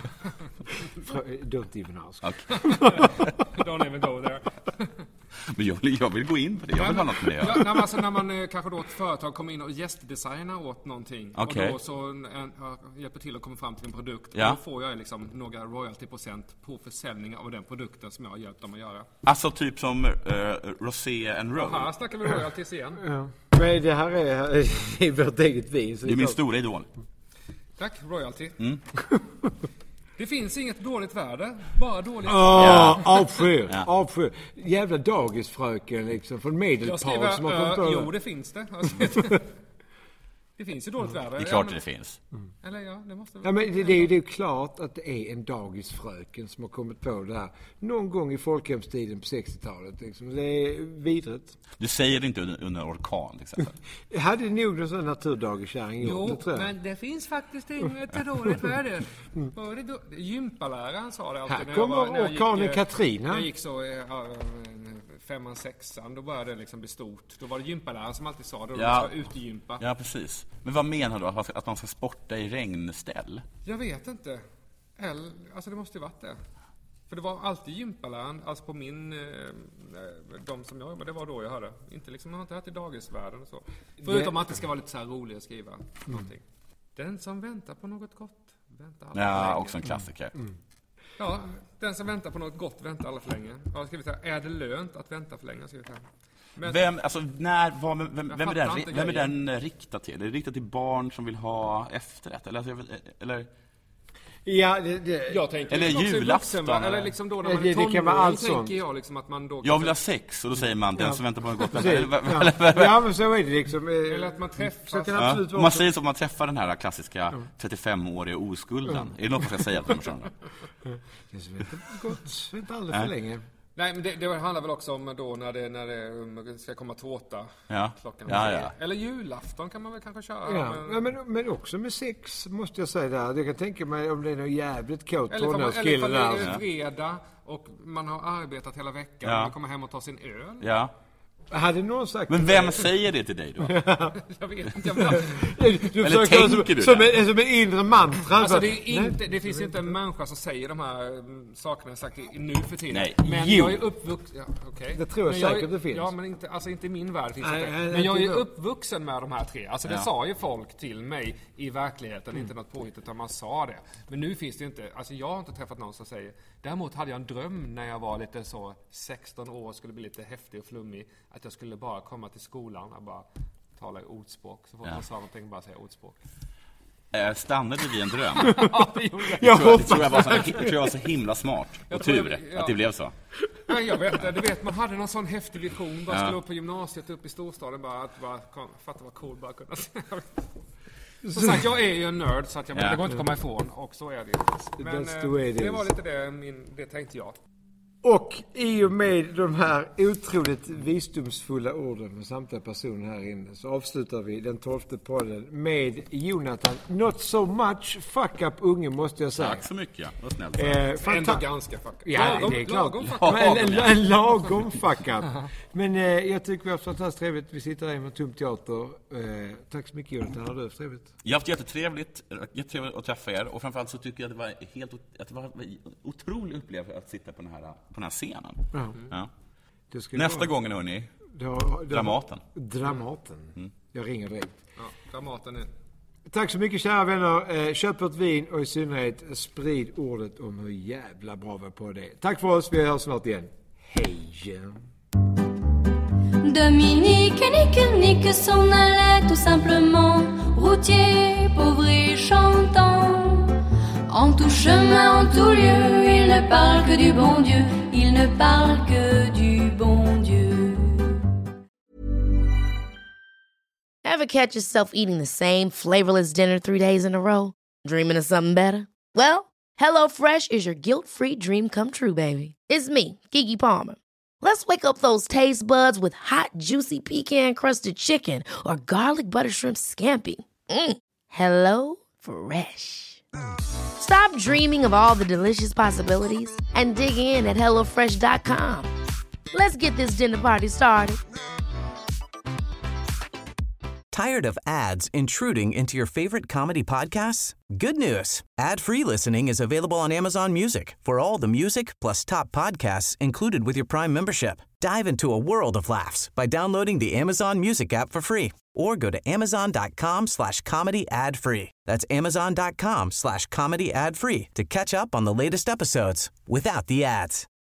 Don't even ask. Okay. Don't even go there. Men jag vill, jag vill gå in på det. Jag vill ha något med det. Ja, när, man, alltså, när man kanske då ett företag kommer in och gästdesignar åt någonting. Okay. Och då så en, en, hjälper till att komma fram till en produkt. Ja. Och då får jag liksom några royalty-procent på försäljning av den produkten som jag har hjälpt dem att göra. Alltså typ som uh, Rosé and Roll. Ja, här snackar vi royalties igen. Ja. Men det här är i vårt eget vin. Det är min stora idol. Tack, royalty. Mm. Det finns inget dåligt värde, bara dåligt. Åh, avskyr, avskyr. Jävla dagisfröken liksom, från Medelpad som har kommit på. Jo, det finns det. Alltså, det finns ju dåligt värde. Det är klart ja, men, det finns. Mm. Eller ja, det måste ja, men det, det är ju det är klart att det är en dagisfröken som har kommit på det här. Någon gång i folkhemstiden på sextiotalet. Liksom. Det är vidrigt. Du säger det inte under, under orkan, liksom. Jag hade nog någon sån naturdagiskärring gjort. Jo, det, tror jag. men det finns faktiskt inget dåligt värde. Mm. Gympaläraren sa det alltid. Här kommer orkanen Katrina. När jag gick så... Ja, femman, sexan, då började det liksom bli stort. Då var det gympaläraren som alltid sa det, då ja. ska utegympa. Ja, precis. Men vad menar du? Att man ska, att man ska sporta i regnställ? Jag vet inte. Eller, alltså det måste ju varit det. För det var alltid gympaläraren, alltså på min, eh, de som jag jobbade, det var då jag hörde. Inte liksom, man har inte hört i dagisvärlden och så. Förutom att det ska vara lite så här roligt att skriva mm. någonting. Den som väntar på något gott, väntar alla Ja, länge. också en klassiker. Mm. Ja, den som väntar på något gott väntar alla för länge. Jag har skrivit här, är det lönt att vänta för länge? Skrivit här. Men, vem, alltså, när, var, vem, vem, vem, är den, vem är den riktad till? Är det riktat till barn som vill ha efterrätt? Eller, eller... Ja, det, det. Jag tänker eller julafton. Vuxen, eller liksom då när man det, är tonåring, det kan vara allt tänker sånt. jag liksom att man då... Jag vill ha sex, och då säger man den ja. som väntar på något gott. Ja. ja, men så är det liksom. Eller att man träffas. Så kan ja. absolut vara man säger så att man träffar den här klassiska ja. trettiofemåriga oskulden. Ja. Är det något man ska säga till de personerna? Det som väntar på gott, väntar aldrig för länge. Nej, men det, det handlar väl också om då när det, när det ska komma tårta ja. klockan. Ja, ja. Eller julafton kan man väl kanske köra. Ja, men, ja, men, men också med sex måste jag säga där. Jag kan tänka mig om det är något jävligt kåt tonårskille där. Eller det är fredag och man har arbetat hela veckan ja. och man kommer hem och tar sin öl. Ja. Hade någon sagt men vem det? säger det till dig då? Jag vet inte. Jag du Eller tänker som, du som en, som en inre mantra. Alltså det, är inte, det finns ju inte en människa som säger de här sakerna sagt nu för tiden. Nej. Men jo. jag är uppvuxen... Ja, okay. Det tror jag men säkert jag är, det finns. Ja, men inte, alltså inte i min värld finns nej, det. Nej, men jag är då. uppvuxen med de här tre. Alltså det ja. sa ju folk till mig i verkligheten. Mm. Inte något påhitt utan man sa det. Men nu finns det inte... Alltså jag har inte träffat någon som säger... Däremot hade jag en dröm när jag var lite så sexton år, skulle bli lite häftig och flummig, att jag skulle bara komma till skolan och bara tala i ordspråk. Så fort ja. man sa någonting, bara säga ordspråk. Äh, stannade vi en dröm? Ja, det gjorde jag. Jag tror, det tror jag, var så, jag tror jag var så himla smart. Och tur jag, ja. att det blev så. Ja, jag vet det. Du vet, man hade någon sån häftig vision. Bara ja. skulle upp på gymnasiet, upp i storstaden. Bara att bara, fatta vad cool bara kunna säga. Som sagt, jag är ju en nörd så att jag, ja. det går inte att komma ifrån. Och så är det ju. Men eh, det var lite det, min, det tänkte jag. Och i och med de här otroligt visdomsfulla orden med samtliga personer här inne så avslutar vi den tolfte podden med Jonathan. Not so much fuck up unge måste jag säga. Tack så mycket. Vad snällt. Eh, fanta- Ändå ganska fuck up. Ja, lagom, det är klart. Lagom fuck up. En, en, en lagom fuck up. Men eh, jag tycker vi har haft fantastiskt trevligt. Vi sitter här med Tom Teater. Eh, tack så mycket Jonathan. Har du haft trevligt? Jag har haft jättetrevligt, jättetrevligt att träffa er. Och framförallt så tycker jag att det var helt att det var otroligt upplevelse att sitta på den här på den här scenen. Mm. Ja. Nästa vara... gången hörni. Det har, det Dramaten. Dramaten. Mm. Jag ringer direkt. Ja, Dramaten är... Tack så mycket kära vänner. Köp ett vin och i synnerhet sprid ordet om hur jävla bra vi är på det. Tack för oss. Vi hörs snart igen. Hej. Dominique, nique, nique, s'en allait tout simplement, routier, pauvre et chantant. En tout chemin, en tout lieu, il ne parle que du bon Dieu, il ne parle que du bon Dieu. Ever catch yourself eating the same flavorless dinner three days in a row? Dreaming of something better? Well, HelloFresh is your guilt-free dream come true, baby. It's me, Keke Palmer. Let's wake up those taste buds with hot, juicy pecan-crusted chicken or garlic butter shrimp scampi. Mm. Hello Fresh. Stop dreaming of all the delicious possibilities and dig in at hello fresh dot com. Let's get this dinner party started. Tired of ads intruding into your favorite comedy podcasts? Good news. Ad-free listening is available on Amazon Music for all the music plus top podcasts included with your Prime membership. Dive into a world of laughs by downloading the Amazon Music app for free or go to amazon.com slash comedy ad free. That's amazon.com slash comedy ad free to catch up on the latest episodes without the ads.